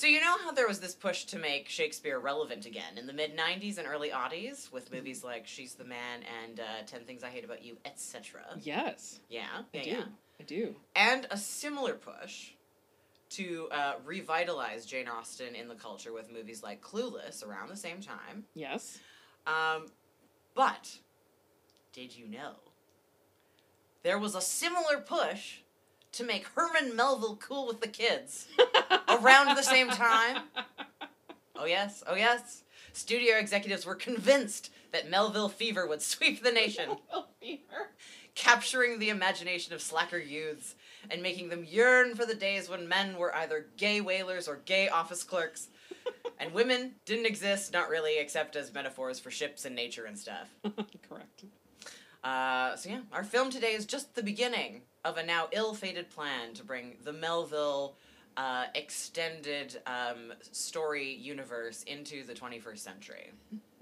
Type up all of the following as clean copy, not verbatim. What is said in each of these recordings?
So you know how there was this push to make Shakespeare relevant again in the mid-90s and early aughties with movies like She's the Man and 10 Things I Hate About You, etc. Yes. Yeah, I do. And a similar push to revitalize Jane Austen in the culture with movies like Clueless around the same time. Yes. But did you know there was a similar push to make Herman Melville cool with the kids around the same time? Oh yes, oh yes. Studio executives were convinced that Melville fever would sweep the nation, Melville fever. capturing the imagination of slacker youths and making them yearn for the days when men were either gay whalers or gay office clerks, and women didn't exist, not really, except as metaphors for ships and nature and stuff. Correct. So yeah, our film today is just the beginning of a now ill-fated plan to bring the Melville extended story universe into the 21st century.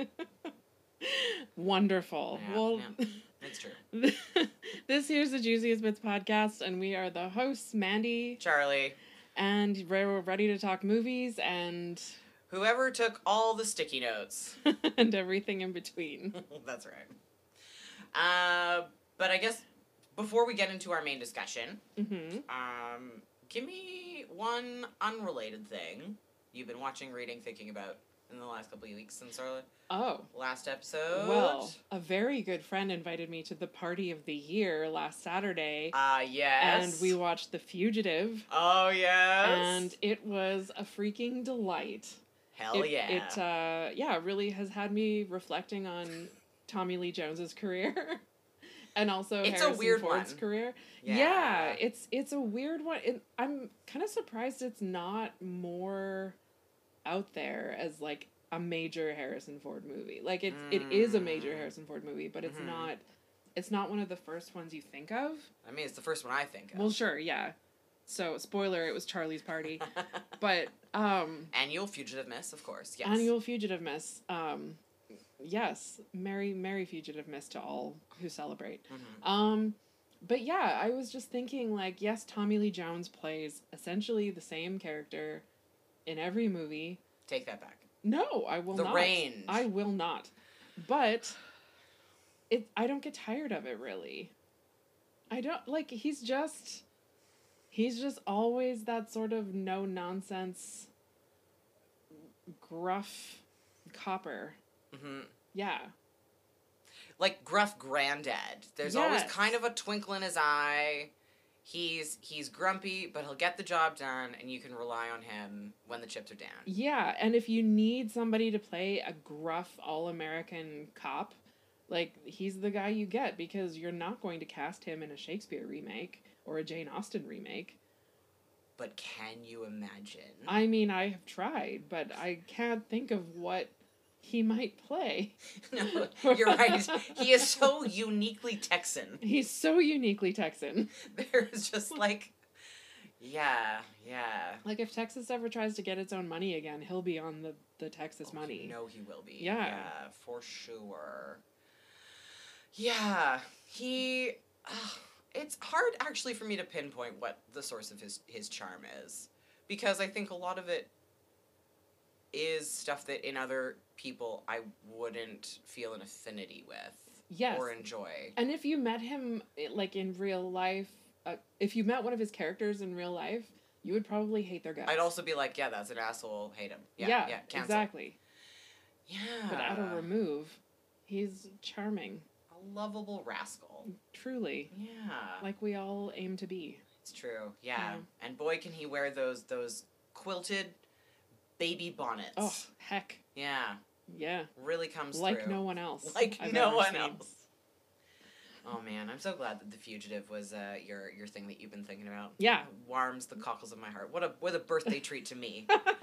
Wonderful. Yeah, well, yeah. It's true. This here's the Juiciest Bits podcast, and we are the hosts, Mandy, Charlie. And we're ready to talk movies and... Whoever took all the sticky notes. and everything in between. That's right. But I guess before we get into our main discussion, give me one unrelated thing you've been watching, reading, thinking about in the last couple of weeks since our last episode. Well, a very good friend invited me to the party of the year last Saturday. Yes. And we watched The Fugitive. Oh, yes. And it was a freaking delight. Hell yeah. It really has had me reflecting on Tommy Lee Jones's career. And also Harrison Ford's career. Yeah, it's a weird one. I'm kind of surprised it's not more out there as like a major Harrison Ford movie. Like it is a major Harrison Ford movie, but it's not one of the first ones you think of. I mean, it's the first one I think of. Well, sure, yeah. So, spoiler, it was Charlie's Party. But Annual Fugitive Miss, of course. Yes. Annual Fugitive Miss. Yes, Merry Fugitive Miss to all who celebrate. But yeah, I was just thinking, like, yes, Tommy Lee Jones plays essentially the same character in every movie. Take that back. No, I will not. The range. I will not. But I don't get tired of it, really. I don't, like, he's just always that sort of no-nonsense, gruff copper. Yeah. Like gruff granddad. There's always kind of a twinkle in his eye. He's grumpy, but he'll get the job done, and you can rely on him when the chips are down. Yeah, and if you need somebody to play a gruff, all-American cop, like, he's the guy you get, because you're not going to cast him in a Shakespeare remake or a Jane Austen remake. But can you imagine? I mean, I have tried, but I can't think of what he might play. No, you're right. He is so uniquely Texan. He's so uniquely Texan. There's just like, yeah. Like, if Texas ever tries to get its own money again, he'll be on the Texas money. You know he will be. Yeah, for sure. Yeah, it's hard actually for me to pinpoint what the source of his charm is, because I think a lot of it is stuff that in other people I wouldn't feel an affinity with or enjoy. And if you met him, like, in real life, if you met one of his characters in real life, you would probably hate their guts. I'd also be like, yeah, that's an asshole, hate him. Yeah, cancel. Exactly. Yeah. But at a remove, he's charming. A lovable rascal. Truly. Yeah. Like we all aim to be. It's true, yeah. And boy, can he wear those quilted baby bonnets. Oh, heck. Yeah. Yeah. Really comes through. Like no one else. Like no one else. Oh man, I'm so glad that The Fugitive was your thing that you've been thinking about. Yeah. It warms the cockles of my heart. What a birthday treat to me.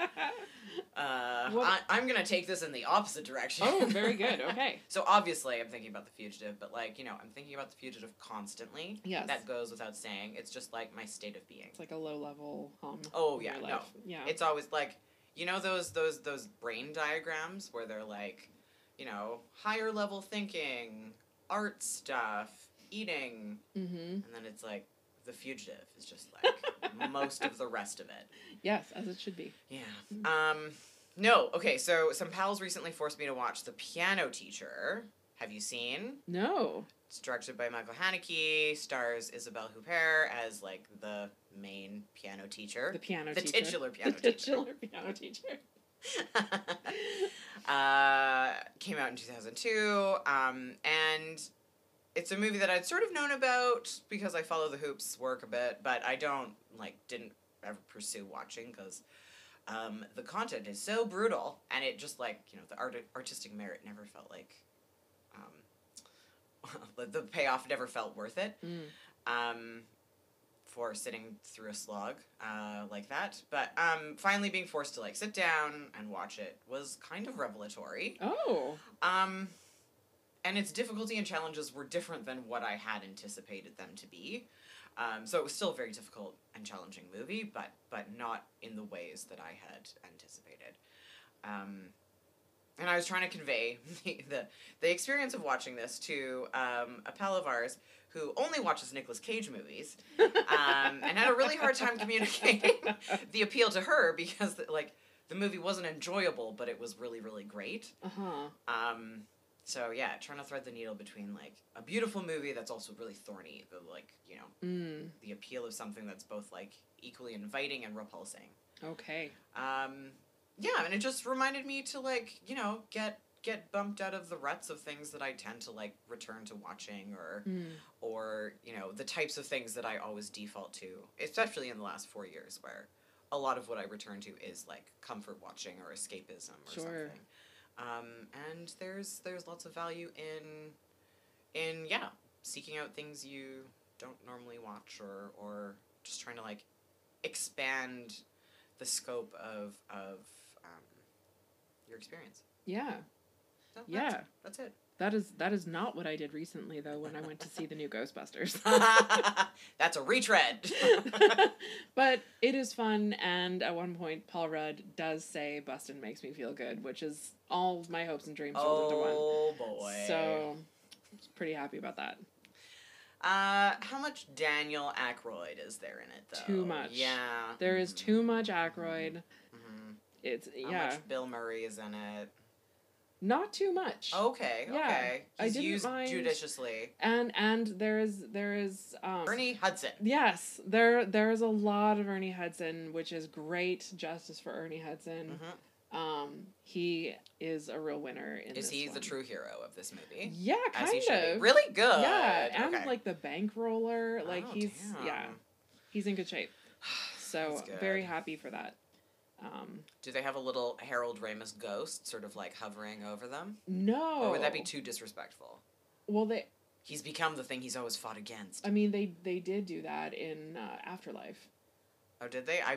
I'm gonna take this in the opposite direction. Oh, very good. Okay. So obviously I'm thinking about The Fugitive, but like, I'm thinking about The Fugitive constantly. Yes. That goes without saying. It's just like my state of being. It's like a low level hum. Oh yeah, in your no. life. Yeah. It's always like, those brain diagrams where they're like, higher level thinking, art stuff, eating, and then it's like The Fugitive is just like most of the rest of it. Yes, as it should be. Yeah. No, okay, so some pals recently forced me to watch The Piano Teacher. Have you seen? No. It's directed by Michael Haneke, stars Isabelle Huppert as, like, the main piano teacher. The piano teacher. The titular piano teacher. The titular piano teacher. Came out in 2002, and it's a movie that I'd sort of known about because I follow the Hoops work a bit, but I didn't ever pursue watching because the content is so brutal, and it just, like, you know, the artistic merit never felt like, the payoff never felt worth it. For sitting through a slog like that. But finally being forced to, like, sit down and watch it was kind of revelatory. Oh. And its difficulty and challenges were different than what I had anticipated them to be. So it was still a very difficult and challenging movie, but not in the ways that I had anticipated. And I was trying to convey the experience of watching this to a pal of ours who only watches Nicolas Cage movies, and had a really hard time communicating the appeal to her because, like, the movie wasn't enjoyable, but it was really, really great. So, yeah, trying to thread the needle between, like, a beautiful movie that's also really thorny, the appeal of something that's both, like, equally inviting and repulsing. Okay. Yeah, and it just reminded me to, like, you know, get bumped out of the ruts of things that I tend to, like, return to watching or, you know, the types of things that I always default to, especially in the last 4 years where a lot of what I return to is, like, comfort watching or escapism or something. And there's lots of value in seeking out things you don't normally watch or just trying to, like, expand the scope of your experience. Yeah. So yeah. That's it. That is not what I did recently, though, when I went to see the new Ghostbusters. That's a retread. But it is fun, and at one point, Paul Rudd does say, "Bustin' makes me feel good," which is all of my hopes and dreams rolled into one. Oh, boy. So, I was pretty happy about that. How much Daniel Aykroyd is there in it, though? Too much. Yeah. There is too much Aykroyd. How much Bill Murray is in it? Not too much. Okay. Yeah, okay. He's I didn't used mind. Judiciously. And there is Ernie Hudson. Yes, there is a lot of Ernie Hudson, which is great justice for Ernie Hudson. He is a real winner in this Is he one. the true hero of this movie? Yeah, kind of. Really good. Yeah, and like the bankroller, like he's in good shape. So very happy for that. Do they have a little Harold Ramis ghost sort of, like, hovering over them? No. Or would that be too disrespectful? Well, he's become the thing he's always fought against. I mean, they did do that in Afterlife. Oh, did they?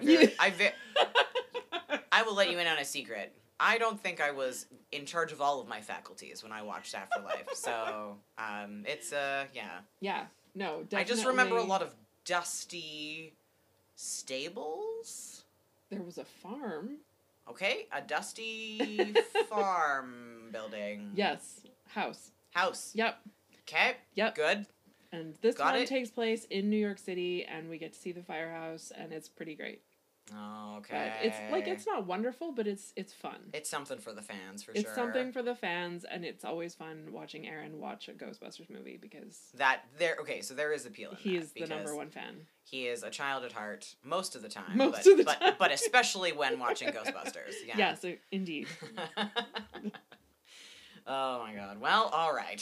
I will let you in on a secret. I don't think I was in charge of all of my faculties when I watched Afterlife. So, it's, yeah. Yeah. No, definitely. I just remember a lot of dusty stables. There was a farm. Okay, a dusty farm building. Yes, house. Yep. Okay. Yep. Good. And this one takes place in New York City, and we get to see the firehouse, and it's pretty great. Okay. But it's not wonderful, but it's fun. It's something for the fans, for sure. It's something for the fans, and it's always fun watching Aaron watch a Ghostbusters movie because so there is appeal in he is the number one fan. He is a child at heart most of the time. But especially when watching Ghostbusters. Yeah. Yes, indeed. Oh my God. Well, all right.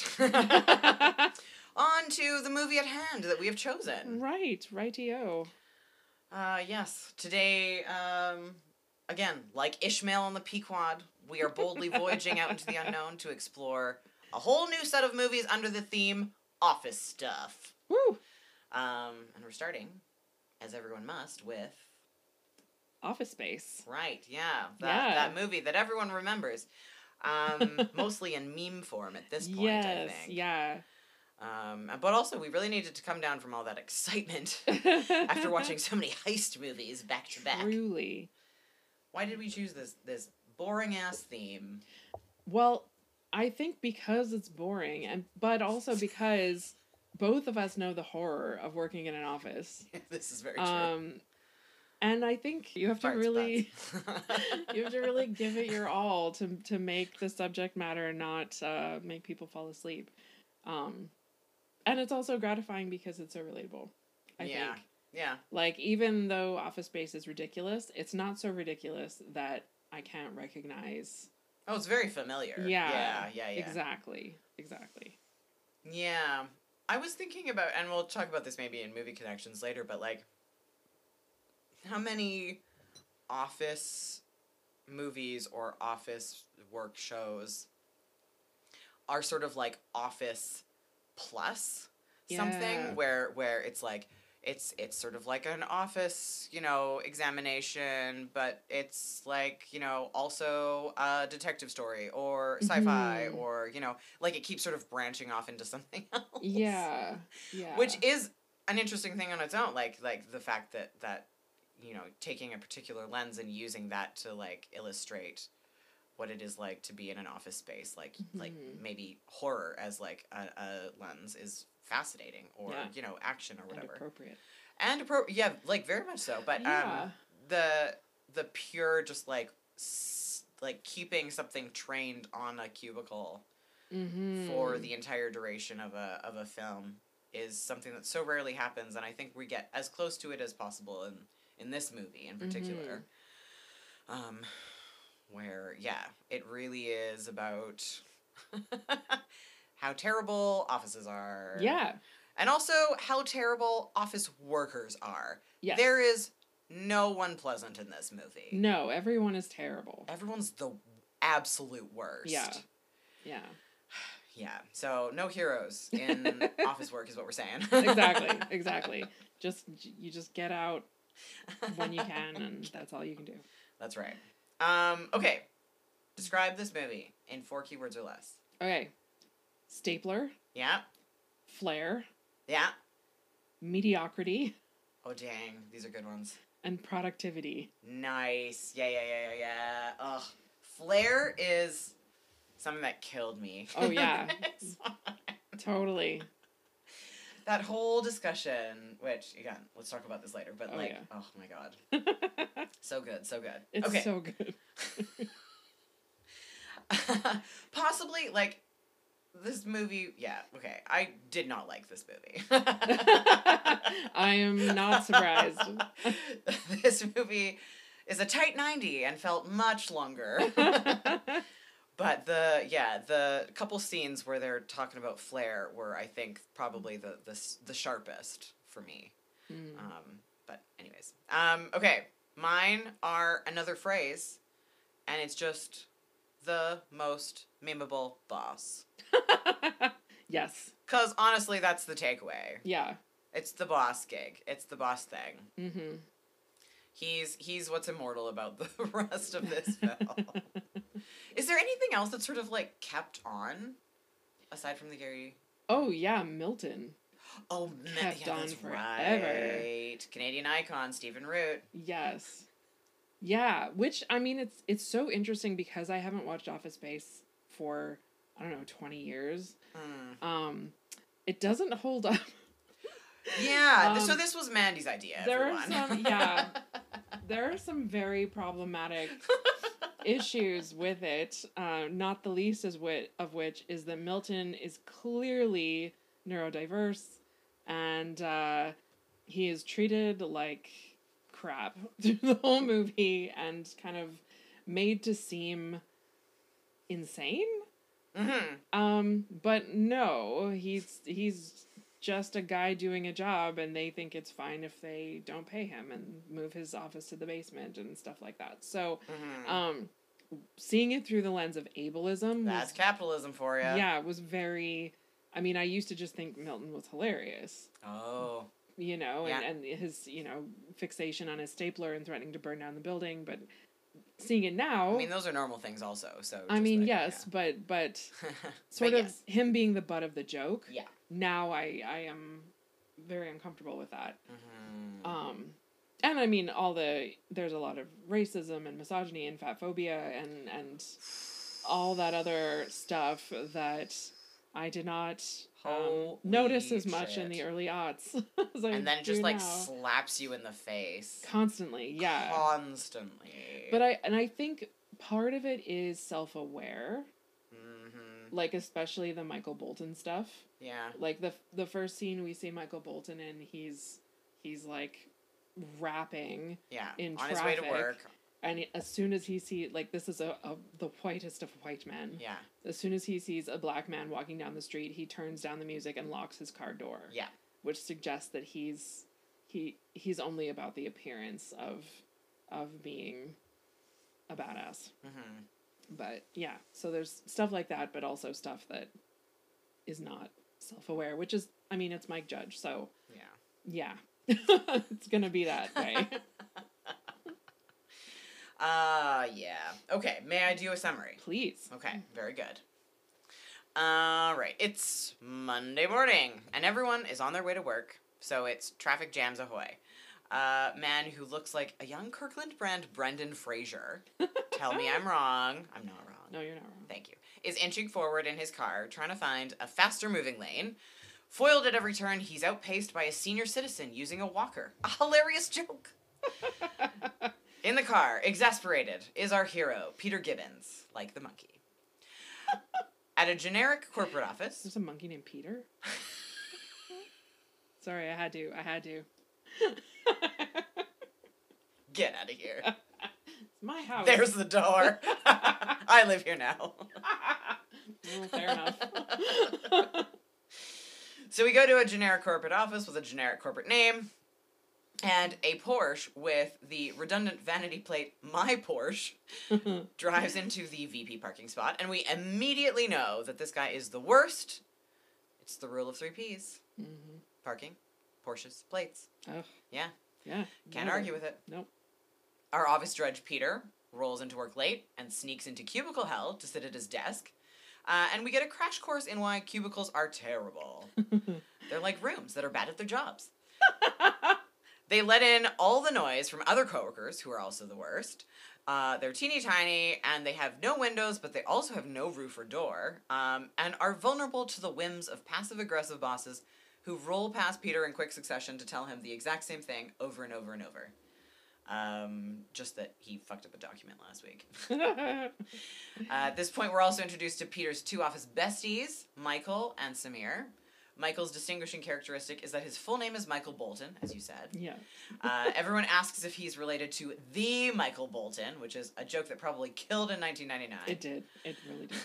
On to the movie at hand that we have chosen. Rightio. Yes. Today, again, like Ishmael on the Pequod, we are boldly voyaging out into the unknown to explore a whole new set of movies under the theme Office Stuff. Woo! And we're starting, as everyone must, with Office Space. Right, yeah. That movie that everyone remembers. Mostly in meme form at this point, I think. Yeah. But also, we really needed to come down from all that excitement after watching so many heist movies back to back. Truly. Why did we choose this boring-ass theme? Well, I think because it's boring, but also because both of us know the horror of working in an office. This is very true. And I think you have to really you have to really give it your all to make the subject matter not make people fall asleep. And it's also gratifying because it's so relatable. I think. Yeah. Like, even though Office Space is ridiculous, it's not so ridiculous that I can't recognize. Oh, it's very familiar. Yeah. Exactly. Yeah. I was thinking about, and we'll talk about this maybe in Movie Connections later, but like, how many Office movies or Office work shows are sort of like Office plus something where it's like it's sort of like an Office, examination, but it's like, also a detective story or sci-fi or, like it keeps sort of branching off into something else. Yeah. Which is an interesting thing on its own, like the fact that taking a particular lens and using that to like illustrate what it is like to be in an office space, like maybe horror as like a lens is fascinating, or action or whatever, and appropriate, like very much so. But the pure just like keeping something trained on a cubicle for the entire duration of a film is something that so rarely happens, and I think we get as close to it as possible in this movie in particular. Where, it really is about how terrible offices are. Yeah. And also how terrible office workers are. Yes. There is no one pleasant in this movie. No, everyone is terrible. Everyone's the absolute worst. Yeah. Yeah. So, no heroes in office work is what we're saying. Exactly. You just get out when you can, and that's all you can do. That's right. Okay. Describe this movie in 4 keywords or less. Okay. Stapler. Yeah. Flair. Yeah. Mediocrity. Oh, dang. These are good ones. And productivity. Nice. Yeah. Ugh. Flair is something that killed me. Oh, yeah. Totally. That whole discussion, which, again, let's talk about this later, but, oh my god. So good. It's okay. so good. Possibly, like, this movie, okay. I did not like this movie. I am not surprised. This movie is a tight 90 and felt much longer. But the couple scenes where they're talking about Flair were, I think, probably the sharpest for me. But anyways, okay, mine are another phrase, and it's just the most memeable boss. Yes. 'Cause honestly, that's the takeaway. Yeah. It's the boss gig. It's the boss thing. Mm-hmm. He's what's immortal about the rest of this film. Is there anything else that's sort of like kept on, aside from the Gary? Oh yeah, Milton. Oh, kept on that's forever. Right. Canadian icon Stephen Root. Yes. Yeah, which I mean, it's so interesting because I haven't watched Office Space for 20 years. It doesn't hold up. Yeah, so this was Mandy's idea. There are some very problematic issues with it. Not the least of which is that Milton is clearly neurodiverse, and he is treated like crap through the whole movie and kind of made to seem insane. But no, he's just a guy doing a job, and they think it's fine if they don't pay him and move his office to the basement and stuff like that. So, seeing it through the lens of ableism. That's capitalism for you. Yeah, it was very... I mean, I used to just think Milton was hilarious. Oh. And his, fixation on his stapler and threatening to burn down the building, but seeing it now... I mean, those are normal things also, so... yes, but sort of him being the butt of the joke. Yeah. Now I am very uncomfortable with that. And I mean, there's a lot of racism and misogyny and fat phobia and all that other stuff that I did not notice as much in the early aughts. And then it just like slaps you in the face. Constantly, yeah. Constantly. But I think part of it is self-aware. Mm-hmm. Like, especially the Michael Bolton stuff. Yeah. Like, the first scene we see Michael Bolton in, he's like rapping in on traffic. His way to work. And as soon as he sees, like, this is the whitest of white men. Yeah. As soon as he sees a black man walking down the street, he turns down the music and locks his car door. Yeah. Which suggests that he's only about the appearance of being a badass. Mm-hmm. But yeah, so there's stuff like that, but also stuff that is not self-aware, which is, I mean, it's Mike Judge, so yeah. It's gonna be that way. Yeah. Okay, may I do a summary? Please. Okay, very good. Right, it's Monday morning, and everyone is on their way to work, so it's traffic jams ahoy. Man who looks like a young Kirkland brand Brendan Fraser, tell me I'm wrong. I'm not wrong. No, you're not wrong. Thank you. Is inching forward in his car, trying to find a faster moving lane. Foiled at every turn, he's outpaced by a senior citizen using a walker. A hilarious joke. In the car, exasperated, is our hero, Peter Gibbons, like the monkey. At a generic corporate office. There's a monkey named Peter? Sorry, I had to. Get out of here. It's my house. There's the door. I live here now. Well, fair enough. So we go to a generic corporate office with a generic corporate name. And a Porsche with the redundant vanity plate, my Porsche, drives into the VP parking spot. And we immediately know that this guy is the worst. It's the rule of 3 Ps. Mm-hmm. Parking, Porsches, plates. Oh. Yeah. Yeah. Can't argue with it. Nope. Our office drudge, Peter, rolls into work late and sneaks into cubicle hell to sit at his desk. And we get a crash course in why cubicles are terrible. They're like rooms that are bad at their jobs. They let in all the noise from other coworkers, who are also the worst. They're teeny tiny, and they have no windows, but they also have no roof or door, and are vulnerable to the whims of passive-aggressive bosses who roll past Peter in quick succession to tell him the exact same thing over and over and over. Just that he fucked up a document last week. At this point, we're also introduced to Peter's 2 office besties, Michael and Samir. Michael's distinguishing characteristic is that his full name is Michael Bolton, as you said. Yeah. Everyone asks if he's related to the Michael Bolton, which is a joke that probably killed in 1999. It did. It really did.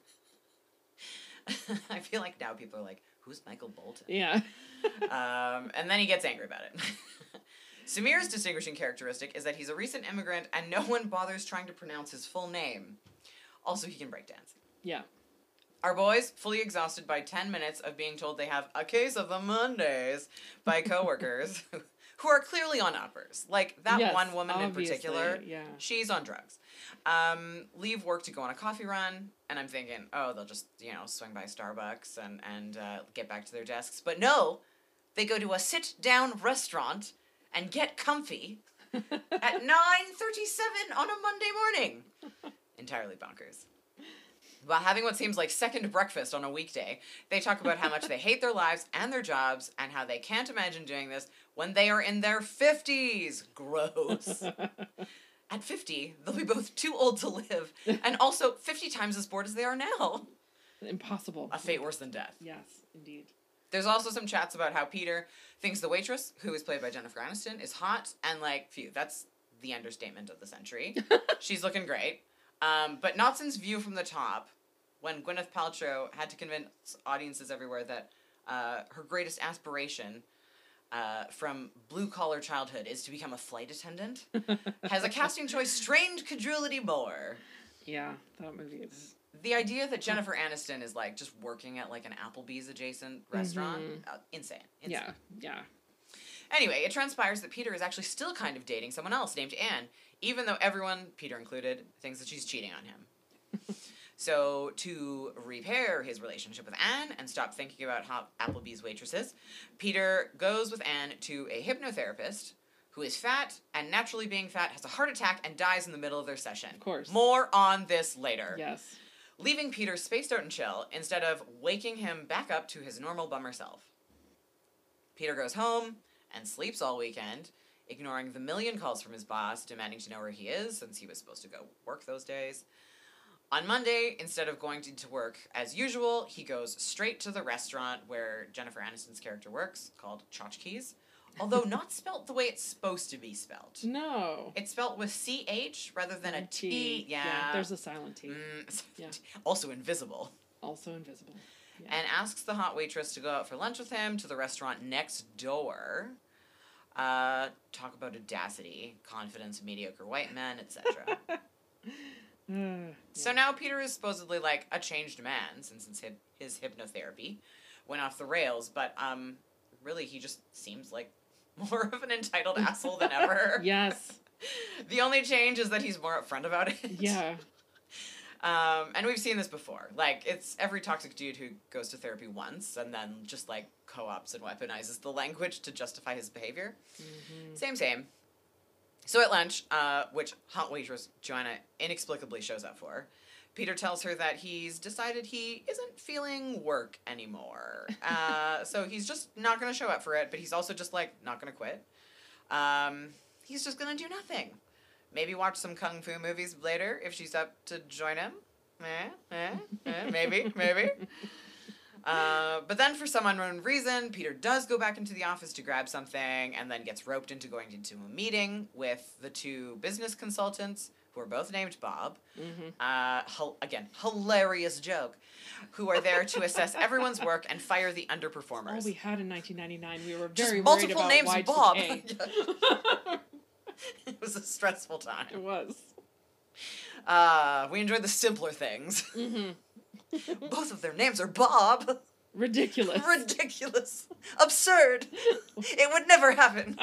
Yeah. I feel like now people are like, who's Michael Bolton? Yeah. And then he gets angry about it. Samir's distinguishing characteristic is that he's a recent immigrant and no one bothers trying to pronounce his full name. Also, he can break dance. Yeah. Our boys, fully exhausted by 10 minutes of being told they have a case of the Mondays by coworkers who are clearly on uppers. Like, that one woman in particular, she's on drugs. Leave work to go on a coffee run, and I'm thinking, oh, they'll just, swing by Starbucks and get back to their desks. But no, they go to a sit-down restaurant and get comfy at 9:37 on a Monday morning. Entirely bonkers. While having what seems like second breakfast on a weekday, they talk about how much they hate their lives and their jobs and how they can't imagine doing this when they are in their 50s. Gross. At 50, they'll be both too old to live and also 50 times as bored as they are now. Impossible. A fate worse than death. Yes, indeed. There's also some chats about how Peter thinks the waitress, who is played by Jennifer Aniston, is hot, and that's the understatement of the century. She's looking great. But not since View from the Top, when Gwyneth Paltrow had to convince audiences everywhere that her greatest aspiration from blue-collar childhood is to become a flight attendant, has a casting choice strained credulity more. Yeah, that movie is... The idea that Jennifer Aniston is, just working at, an Applebee's adjacent restaurant, insane. Yeah. Anyway, it transpires that Peter is actually still kind of dating someone else named Anne, even though everyone, Peter included, thinks that she's cheating on him. So, to repair his relationship with Anne and stop thinking about hot Applebee's waitresses, Peter goes with Anne to a hypnotherapist who is fat, and naturally being fat, has a heart attack and dies in the middle of their session. Of course. More on this later. Yes. leaving Peter spaced out and chill instead of waking him back up to his normal bummer self. Peter goes home and sleeps all weekend, ignoring the million calls from his boss demanding to know where he is since he was supposed to go work those days. On Monday, instead of going to work as usual, he goes straight to the restaurant where Jennifer Aniston's character works, called Tchotchkes, although not spelt the way it's supposed to be spelt. No. It's spelt with CH rather than a T. Yeah. There's a silent T. Yeah. Also invisible. Also invisible. Yeah. And asks the hot waitress to go out for lunch with him to the restaurant next door. Talk about audacity, confidence of mediocre white men, etc. So now Peter is supposedly like a changed man since his hypnotherapy went off the rails, but really he just seems like more of an entitled asshole than ever. Yes. The only change is that he's more upfront about it. Yeah. And we've seen this before. Like, it's every toxic dude who goes to therapy once and then just, like, co-opts and weaponizes the language to justify his behavior. Mm-hmm. Same. So at lunch, which hot waitress Joanna inexplicably shows up for, Peter tells her that he's decided he isn't feeling work anymore. So he's just not going to show up for it, but he's also just, like, not going to quit. He's just going to do nothing. Maybe watch some kung fu movies later if she's up to join him. Maybe. But then for some unknown reason, Peter does go back into the office to grab something and then gets roped into going into a meeting with the two business consultants, who are both named Bob. Mm-hmm. Again, hilarious joke. Who are there to assess everyone's work and fire the underperformers. All we had in 1999. We were very just worried multiple about names Y2K. Bob. It was a stressful time. It was. We enjoyed the simpler things. Mm-hmm. Both of their names are Bob. Ridiculous. Absurd. It would never happen.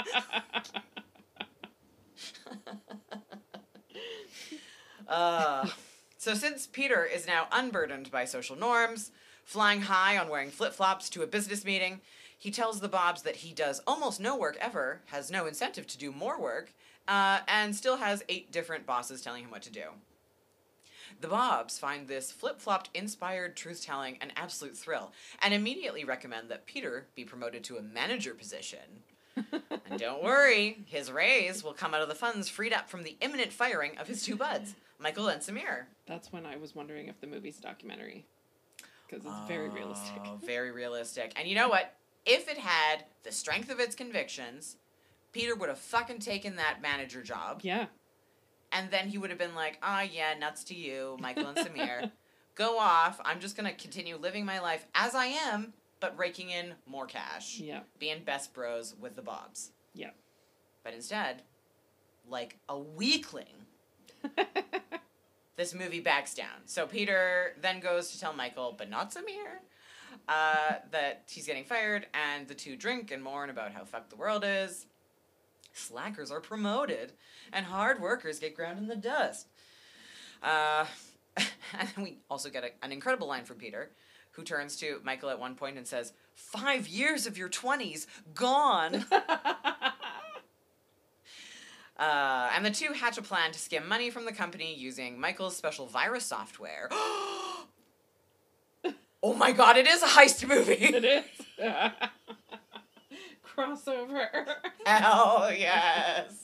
So since Peter is now unburdened by social norms, flying high on wearing flip-flops to a business meeting, he tells the Bobs that he does almost no work ever, has no incentive to do more work, and still has 8 different bosses telling him what to do. The Bobs find this flip-flopped inspired truth-telling an absolute thrill, and immediately recommend that Peter be promoted to a manager position. And don't worry, his raise will come out of the funds freed up from the imminent firing of his 2 buds, Michael and Samir. That's when I was wondering if the movie's a documentary. Because it's very realistic. Very realistic. And you know what? If it had the strength of its convictions, Peter would have fucking taken that manager job. Yeah. And then he would have been like, yeah, nuts to you, Michael and Samir. Go off. I'm just going to continue living my life as I am, but raking in more cash. Yeah. Being best bros with the Bobs. Yeah. But instead, like a weakling, this movie backs down. So Peter then goes to tell Michael, but not Samir, that he's getting fired, and the 2 drink and mourn about how fucked the world is. Slackers are promoted, and hard workers get ground in the dust. And then we also get an incredible line from Peter, who turns to Michael at one point and says, 5 years of your 20s gone. And the 2 hatch a plan to skim money from the company using Michael's special virus software. Oh my god, it is a heist movie! It is. Crossover. Hell yes.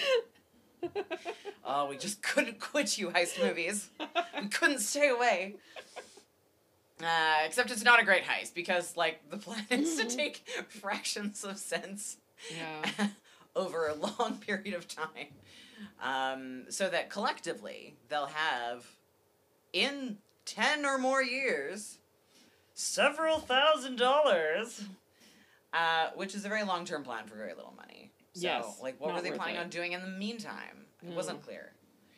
Oh, we just couldn't quit you, heist movies. We couldn't stay away. Except it's not a great heist, because, like, the plan is to take fractions of cents over a long period of time. So that collectively, they'll have, in 10 or more years, several $1,000s. Which is a very long-term plan for very little money. So, yes, like, what were they planning on doing in the meantime? It wasn't clear.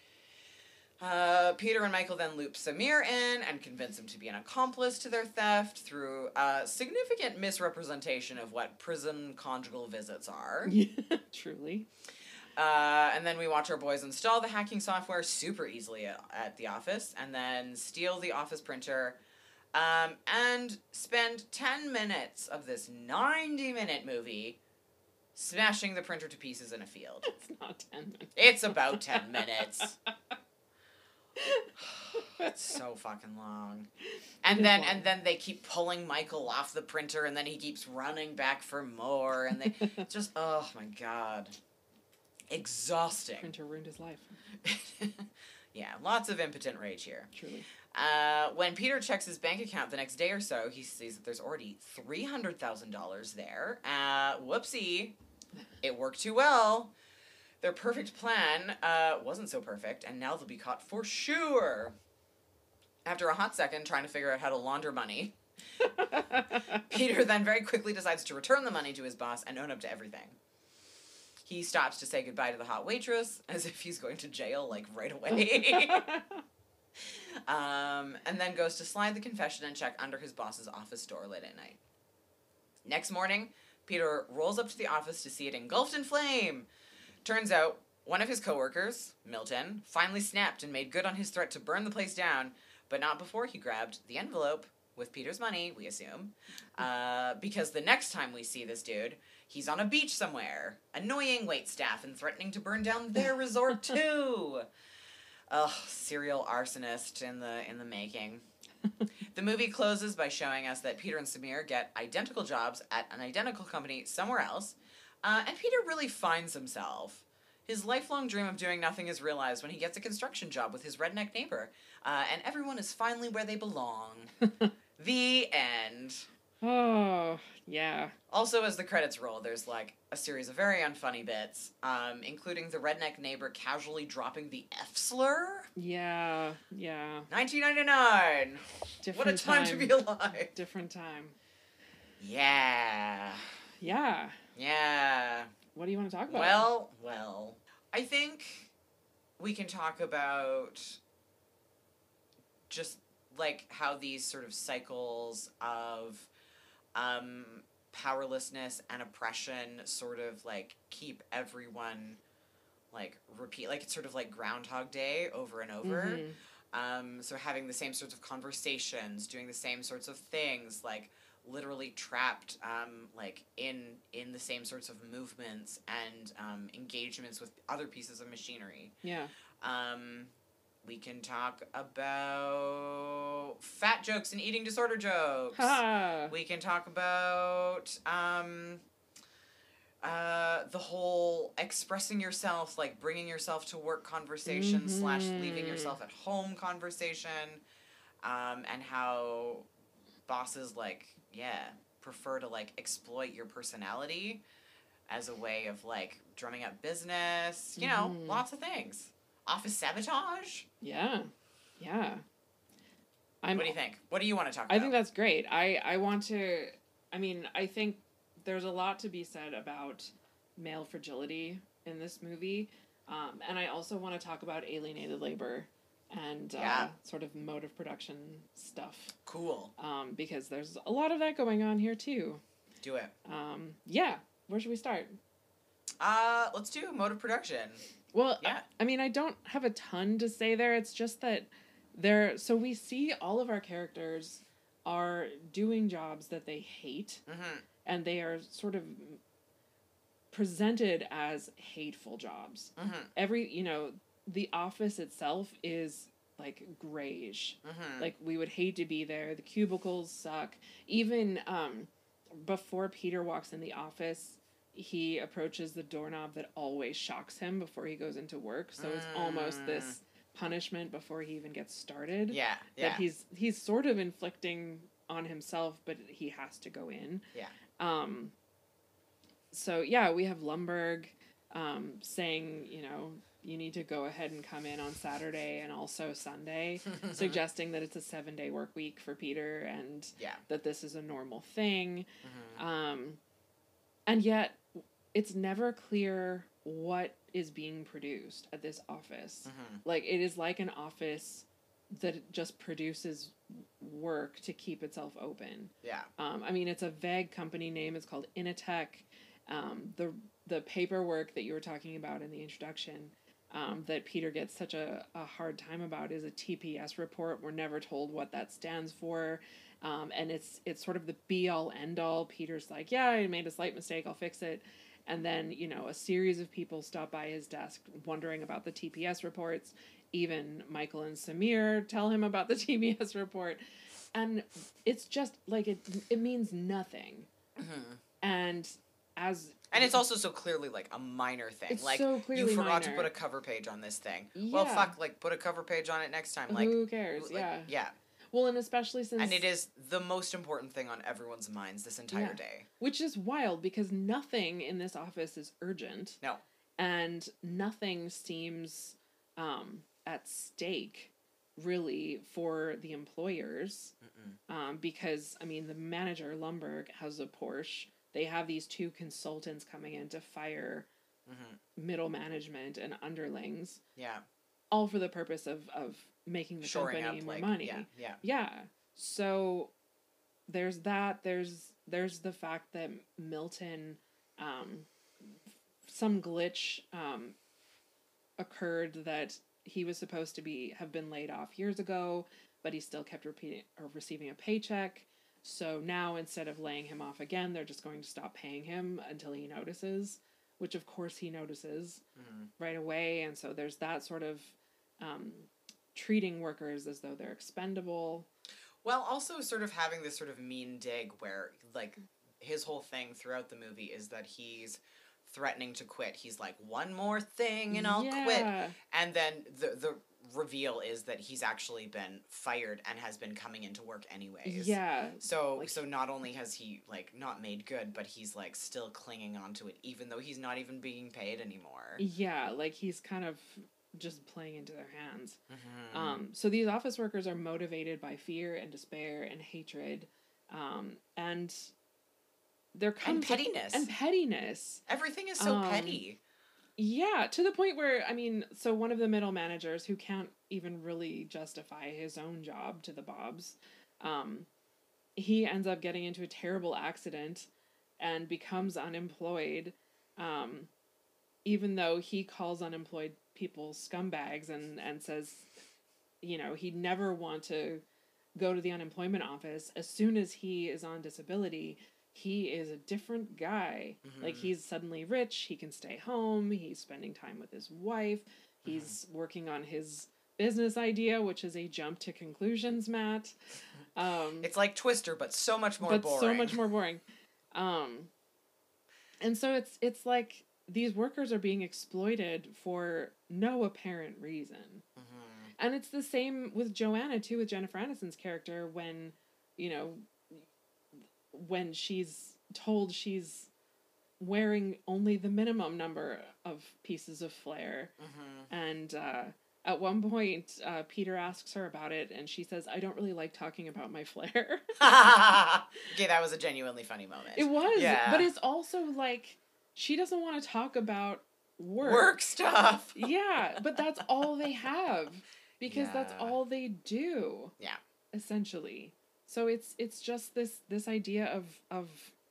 Peter and Michael then loop Samir in and convince him to be an accomplice to their theft through a significant misrepresentation of what prison conjugal visits are. Truly. And then we watch our boys install the hacking software super easily at the office, and then steal the office printer, and spend 10 minutes of this 90-minute movie smashing the printer to pieces in a field. It's not 10 minutes. It's about 10 minutes. So fucking long. And then they keep pulling Michael off the printer, and then he keeps running back for more, and they just, oh my god. Exhausting. Printer ruined his life. Yeah, lots of impotent rage here. Truly. When Peter checks his bank account the next day or so, he sees that there's already $300,000 there. Whoopsie. It worked too well. Their perfect plan wasn't so perfect, and now they'll be caught for sure. After a hot second trying to figure out how to launder money, Peter then very quickly decides to return the money to his boss and own up to everything. He stops to say goodbye to the hot waitress, as if he's going to jail, like, right away. And then goes to slide the confession and check under his boss's office door late at night. Next morning, Peter rolls up to the office to see it engulfed in flame. Turns out, one of his coworkers, Milton, finally snapped and made good on his threat to burn the place down, but not before he grabbed the envelope with Peter's money, we assume, because the next time we see this dude, he's on a beach somewhere, annoying waitstaff and threatening to burn down their resort too. Ugh, serial arsonist in the making. The movie closes by showing us that Peter and Samir get identical jobs at an identical company somewhere else, and Peter really finds himself. His lifelong dream of doing nothing is realized when he gets a construction job with his redneck neighbor, and everyone is finally where they belong. The end. Oh, yeah. Also, as the credits roll, there's, like, a series of very unfunny bits, including the redneck neighbor casually dropping the F slur. Yeah. 1999. What a time to be alive. Different time. Yeah. What do you want to talk about? Well, I think we can talk about just, like, how these sort of cycles of powerlessness and oppression sort of, like, keep everyone, like, repeat, like, it's sort of like Groundhog Day over and over. Mm-hmm. So having the same sorts of conversations, doing the same sorts of things, like, literally trapped, like, in the same sorts of movements and engagements with other pieces of machinery. Yeah. We can talk about fat jokes and eating disorder jokes. We can talk about the whole expressing yourself, like bringing yourself to work conversation / leaving yourself at home conversation, and how bosses, like, prefer to, like, exploit your personality as a way of, like, drumming up business. You know, lots of things. Office sabotage? Yeah. What do you think? What do you want to talk about? I think that's great. I think there's a lot to be said about male fragility in this movie. And I also want to talk about alienated labor and sort of mode of production stuff. Cool. Because there's a lot of that going on here too. Do it. Where should we start? Let's do mode of production. Well, yeah. I don't have a ton to say there. It's just that so we see all of our characters are doing jobs that they hate, and they are sort of presented as hateful jobs. The office itself is, like, grayish. Like, we would hate to be there. The cubicles suck. Even before Peter walks in the office, he approaches the doorknob that always shocks him before he goes into work. So it's almost this punishment before he even gets started. Yeah. That he's sort of inflicting on himself, but he has to go in. Yeah. So, yeah, we have Lumbergh saying, you need to go ahead and come in on Saturday and also Sunday, suggesting that it's a 7-day work week for Peter and that this is a normal thing. And yet, it's never clear what is being produced at this office. Like, it is like an office that just produces work to keep itself open. Yeah. It's a vague company name. It's called Initech. The paperwork that you were talking about in the introduction, that Peter gets such a hard time about, is a TPS report. We're never told what that stands for. And it's sort of the be-all, end-all. Peter's like, yeah, I made a slight mistake, I'll fix it. And then, a series of people stop by his desk wondering about the TPS reports. even Michael and Samir tell him about the TBS report. And it's just, like, it means nothing. Mm-hmm. And it's also so clearly, like, a minor thing. It's like, so clearly you forgot minor. to put a cover page on this thing. Yeah. Well, fuck, like, put a cover page on it next time. Like, who cares? Like, yeah. Well, and especially since... And it is the most important thing on everyone's minds this entire day. Which is wild, because nothing in this office is urgent. No. And nothing seems at stake, really, for the employers. Because, I mean, the manager, Lumberg, has a Porsche. They have these 2 consultants coming in to fire middle management and underlings. Yeah. All for the purpose of making the Shoring company up, more like, money. Yeah. So there's that. There's the fact that Milton, some glitch occurred that he was supposed to have been laid off years ago, but he still kept receiving a paycheck. So now, instead of laying him off again, they're just going to stop paying him until he notices, which of course he notices right away. And so there's that sort of treating workers as though they're expendable. Well, also sort of having this sort of mean dig where, like, his whole thing throughout the movie is that he's threatening to quit. He's like, one more thing and I'll quit. And then the reveal is that he's actually been fired and has been coming into work anyways. Yeah. So not only has he, like, not made good, but he's, like, still clinging on to it even though he's not even being paid anymore. Yeah, like, he's kind of just playing into their hands. So these office workers are motivated by fear and despair and hatred. And there comes... And pettiness. Everything is so petty. Yeah, to the point where, I mean, so one of the middle managers who can't even really justify his own job to the Bobs, he ends up getting into a terrible accident and becomes unemployed, even though he calls unemployed people scumbags and says, you know, he'd never want to go to the unemployment office. As soon as he is on disability, he is a different guy. Like, he's suddenly rich, he can stay home, he's spending time with his wife, he's working on his business idea, which is a jump to conclusions, Matt. It's like Twister, but so much more boring. So much more boring. And so it's like these workers are being exploited for no apparent reason. And it's the same with Joanna, too, with Jennifer Aniston's character, when, you know, when she's told she's wearing only the minimum number of pieces of flair. And at one point, Peter asks her about it, and she says, I don't really like talking about my flair. Okay, that was a genuinely funny moment. It was, but it's also like, she doesn't want to talk about work stuff. Yeah, but that's all they have, because that's all they do. Yeah. Essentially. So it's just this idea of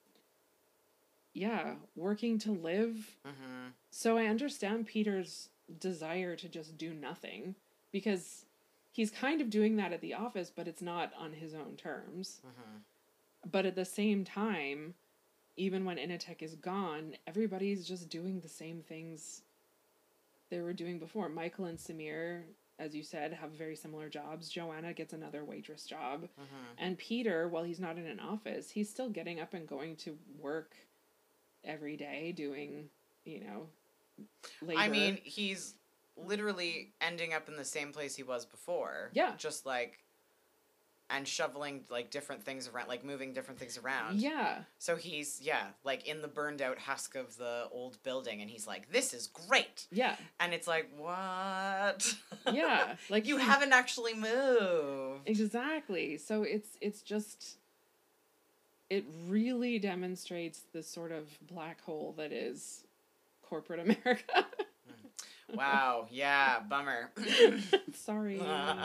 working to live. So I understand Peter's desire to just do nothing, because he's kind of doing that at the office, but it's not on his own terms. But at the same time, even when Initech is gone, everybody's just doing the same things they were doing before. Michael and Samir, as you said, have very similar jobs. Joanna gets another waitress job. And Peter, while he's not in an office, he's still getting up and going to work every day doing, you know, labor. I mean, he's literally ending up in the same place he was before. Yeah. Just, like, and shoveling, like, different things around, like, moving different things around. Yeah. So he's, like, in the burned out husk of the old building, and he's like, this is great! Yeah. And it's like, what? Yeah. Like, you haven't actually moved. Exactly. So it's just, it really demonstrates the sort of black hole that is corporate America. Wow. Yeah. Bummer. Sorry.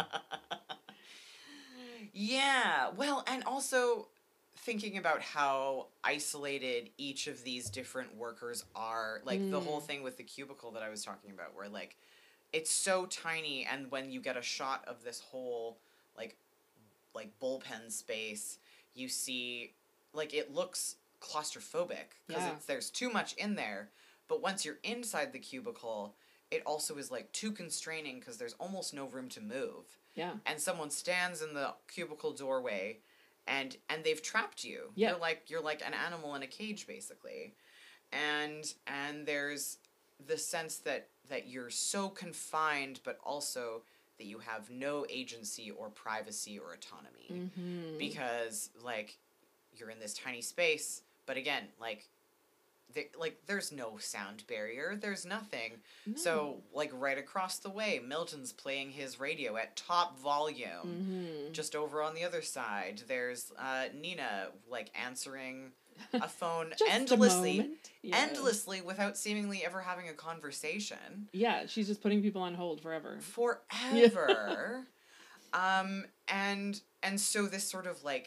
Yeah, well, and also thinking about how isolated each of these different workers are, like the whole thing with the cubicle that I was talking about, where, like, it's so tiny, and when you get a shot of this whole, like bullpen space, you see, like, it looks claustrophobic, because there's too much in there, but once you're inside the cubicle, it also is like too constraining because there's almost no room to move. Yeah. And someone stands in the cubicle doorway and they've trapped you. Yeah. You're like an animal in a cage basically. And there's the sense that you're so confined, but also that you have no agency or privacy or autonomy. Mm-hmm. Because like you're in this tiny space, but again, like there's no sound barrier. There's nothing. No. So, like, right across the way, Milton's playing his radio at top volume. Mm-hmm. Just over on the other side, there's Nina, like, answering a phone endlessly without seemingly ever having a conversation. Yeah, she's just putting people on hold forever. Forever. And so this sort of, like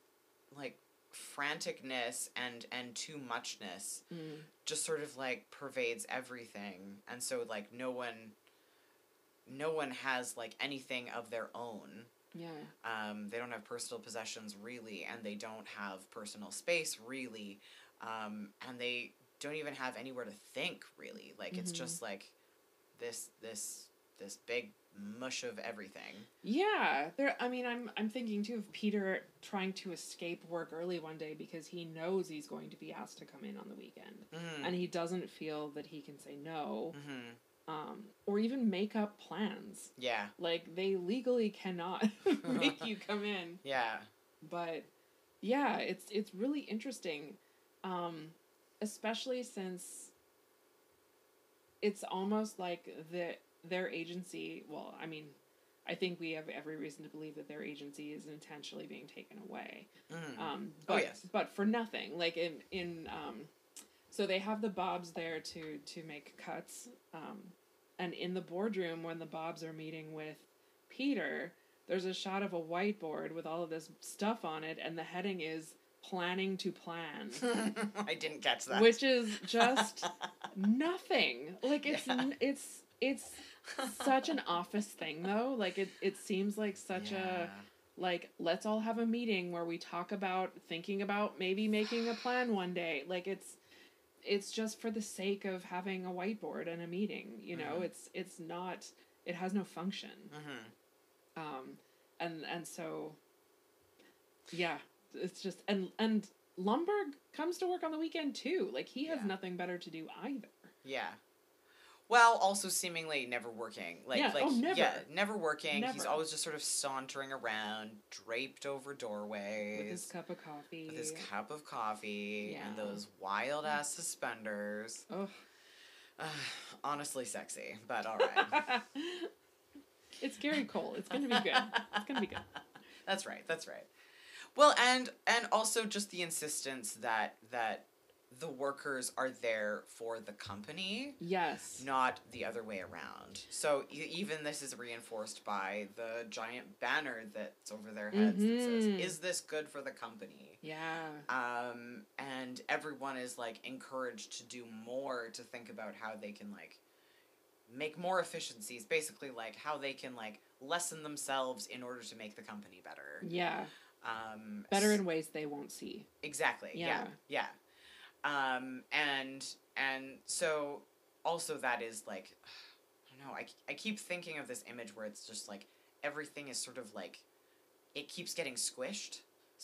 franticness and too muchness just sort of like pervades everything, and so like no one has like anything of their own. They don't have personal possessions really, and they don't have personal space really, and they don't even have anywhere to think really. Like it's just like this big mush of everything. Yeah, I'm thinking too of Peter trying to escape work early one day because he knows he's going to be asked to come in on the weekend, and he doesn't feel that he can say no, or even make up plans. Yeah, like they legally cannot make you come in. Yeah, but yeah, it's really interesting, especially since it's almost like their agency, well, I mean, I think we have every reason to believe that their agency is intentionally being taken away. But for nothing. Like in so they have the Bobs there to make cuts. And in the boardroom when the Bobs are meeting with Peter, there's a shot of a whiteboard with all of this stuff on it, and the heading is planning to plan. I didn't catch that. Which is just nothing. Like it's such an office thing though. Like it seems like such a like, let's all have a meeting where we talk about thinking about maybe making a plan one day. Like it's just for the sake of having a whiteboard and a meeting, you know. It's not, it has no function. And so yeah, it's just and Lumbergh comes to work on the weekend too. Like he has nothing better to do either. Yeah. Well, also seemingly never working. Never. Never working. Never. He's always just sort of sauntering around, draped over doorways. With his cup of coffee. And those wild-ass suspenders. Ugh. Honestly sexy, but all right. It's Gary Cole. It's going to be good. It's going to be good. That's right. Well, and also just the insistence that the workers are there for the company. Yes. Not the other way around. So even this is reinforced by the giant banner that's over their heads that says, "Is this good for the company?" Yeah. And everyone is like encouraged to do more, to think about how they can like make more efficiencies, basically like how they can like lessen themselves in order to make the company better. Yeah. Better in ways they won't see. Exactly. Yeah. And so also that is like, I don't know, I keep thinking of this image where it's just like everything is sort of like, it keeps getting squished.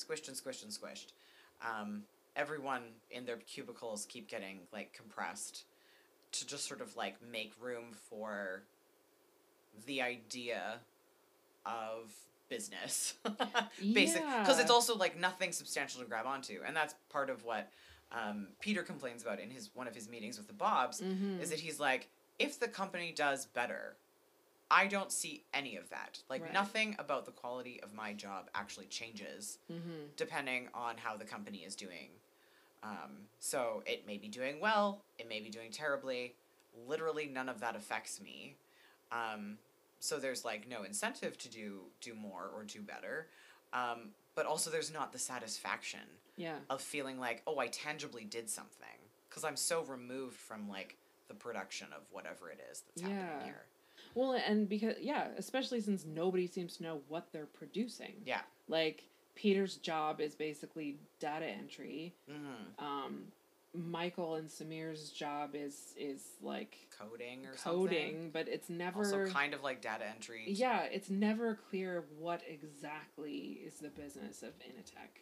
Everyone in their cubicles keep getting like compressed to just sort of like make room for the idea of business. Basically, because it's also like nothing substantial to grab onto, and that's part of what Peter complains about in one of his meetings with the Bobs, is that he's like, if the company does better, I don't see any of that. Like, nothing about the quality of my job actually changes, depending on how the company is doing. So it may be doing well, it may be doing terribly. Literally none of that affects me. So there's like no incentive to do more or do better. But also there's not the satisfaction of feeling like, oh, I tangibly did something. Because I'm so removed from like the production of whatever it is that's happening here. Well, and because, especially since nobody seems to know what they're producing. Yeah. Like, Peter's job is basically data entry. Michael and Samir's job is like coding or something, but it's never also kind of like data entry. Yeah, it's never clear what exactly is the business of Initech.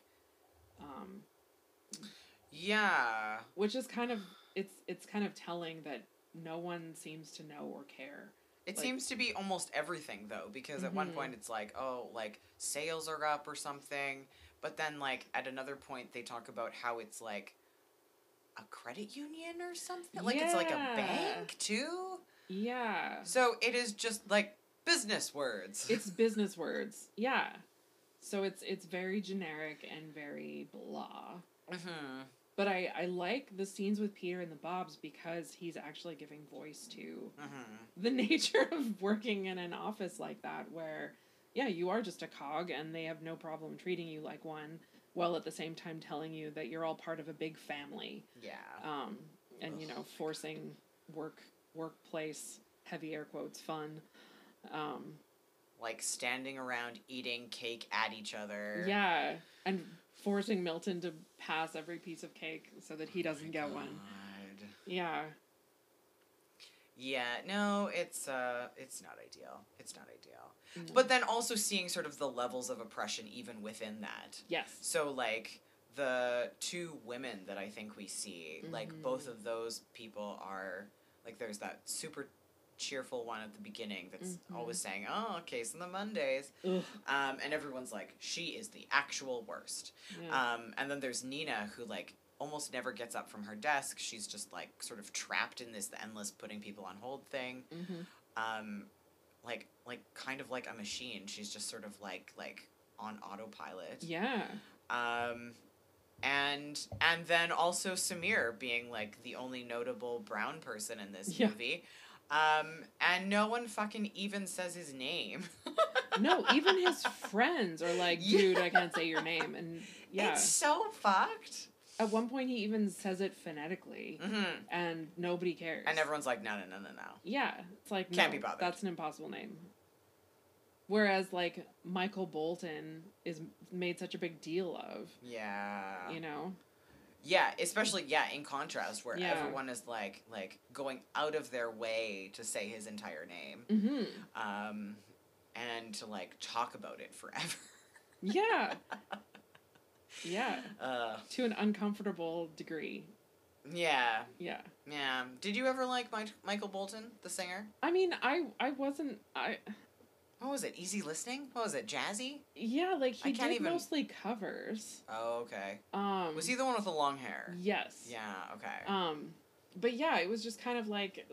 Yeah, which is kind of it's kind of telling that no one seems to know or care. It seems to be almost everything, though, because at one point it's like, oh, like, sales are up or something, but then, like, at another point they talk about how it's, like, a credit union or something? Like, it's like a bank, too? Yeah. So it is just, like, business words. It's business words, yeah. So it's very generic and very blah. Mm-hmm. But I like the scenes with Peter and the Bobs because he's actually giving voice to the nature of working in an office like that where, yeah, you are just a cog and they have no problem treating you like one while at the same time telling you that you're all part of a big family. Yeah. And, you know, forcing workplace, heavy air quotes, fun. Like standing around eating cake at each other. Yeah. And forcing Milton to pass every piece of cake so that he doesn't get one. Yeah. Yeah, no, it's not ideal. It's not ideal. No. But then also seeing sort of the levels of oppression even within that. Yes. So, like, the two women that I think we see, like, both of those people are, like, there's that super cheerful one at the beginning that's always saying, oh, Case on the Mondays. And everyone's like, she is the actual worst. Yeah. And then there's Nina, who, like, almost never gets up from her desk. She's just, like, sort of trapped in this endless putting people on hold thing. Like kind of like a machine. She's just sort of, like on autopilot. Yeah. And then also Samir being, like, the only notable brown person in this movie. And no one fucking even says his name. No, even his friends are like, dude, I can't say your name. And yeah. It's so fucked. At one point he even says it phonetically. And nobody cares. And everyone's like, no. Yeah. It's like, can't be bothered. That's an impossible name. Whereas, like, Michael Bolton is made such a big deal of. Yeah. You know? Yeah, especially, in contrast, where everyone is, like, going out of their way to say his entire name. And to, like, talk about it forever. Yeah. Yeah. To an uncomfortable degree. Yeah. Yeah. Yeah. Did you ever like Michael Bolton, the singer? I mean, I wasn't... What was it? Easy listening? What was it? Jazzy? Yeah, like he did mostly covers. Oh, okay. Was he the one with the long hair? Yes. Yeah. Okay. But yeah, it was just kind of like,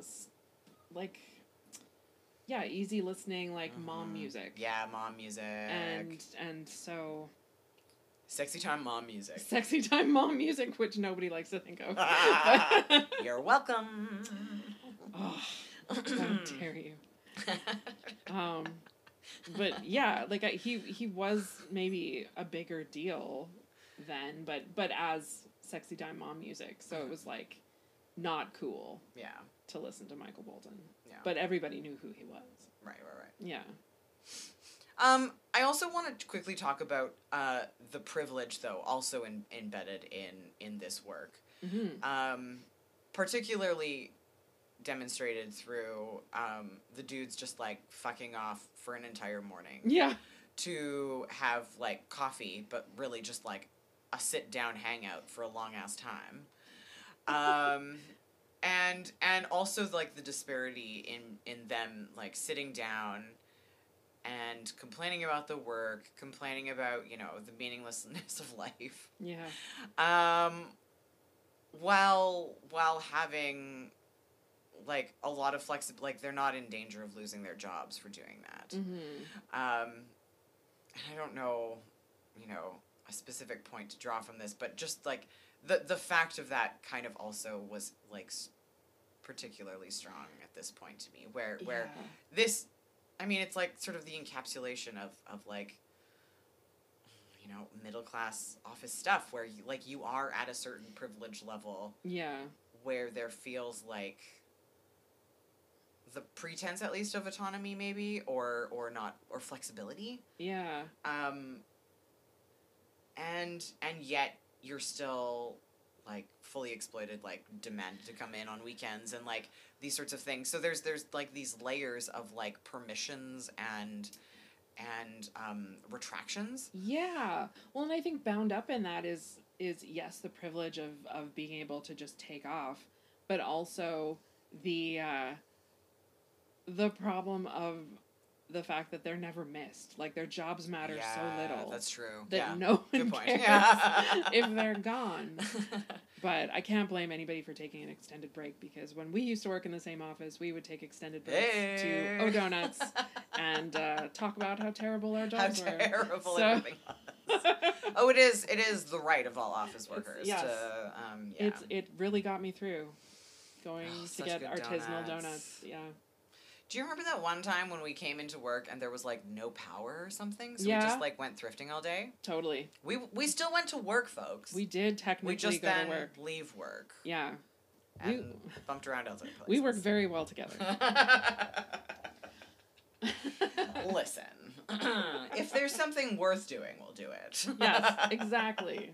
yeah, easy listening, like mom music. Yeah, mom music. And so. Sexy time mom music. Sexy time mom music, which nobody likes to think of. You're welcome. Oh, how dare you? But yeah, like he was maybe a bigger deal then, but as sexy time mom music, so it was like not cool. Yeah. To listen to Michael Bolton. Yeah. But everybody knew who he was. Right. Yeah. I also want to quickly talk about the privilege, though, also embedded in this work. Particularly demonstrated through the dudes just, like, fucking off for an entire morning. Yeah. To have, like, coffee, but really just, like, a sit-down hangout for a long-ass time. And also, like, the disparity in them, like, sitting down and complaining about the work, complaining about, you know, the meaninglessness of life. Yeah. While having, like, a lot of flexibility, like, they're not in danger of losing their jobs for doing that. And I don't know, you know, a specific point to draw from this, but just, like, the fact of that kind of also was, like, particularly strong at this point to me, where this, I mean, it's, like, sort of the encapsulation of like, you know, middle-class office stuff, where, you are at a certain privilege level. Yeah. Where there feels like the pretense, at least, of autonomy, maybe, or not, or flexibility. Yeah. And yet you're still, like fully exploited, like demanded to come in on weekends and like these sorts of things. So there's like these layers of like permissions and retractions. Yeah. Well, and I think bound up in that is yes, the privilege of being able to just take off, but also the problem of the fact that they're never missed. Like, their jobs matter so little. That's true. That no one cares if they're gone. But I can't blame anybody for taking an extended break, because when we used to work in the same office, we would take extended breaks to O'Donuts and talk about how terrible our jobs were. How terrible everything was. Oh, it is the right of all office workers to, It really got me through going to get artisanal donuts. Yeah. Do you remember that one time when we came into work and there was, like, no power or something? So we just, like, went thrifting all day? Totally. We still went to work, folks. We did technically go to work. We just then leave work. Yeah. And bumped around other places. We work very well together. Listen. If there's something worth doing, we'll do it. Yes, exactly.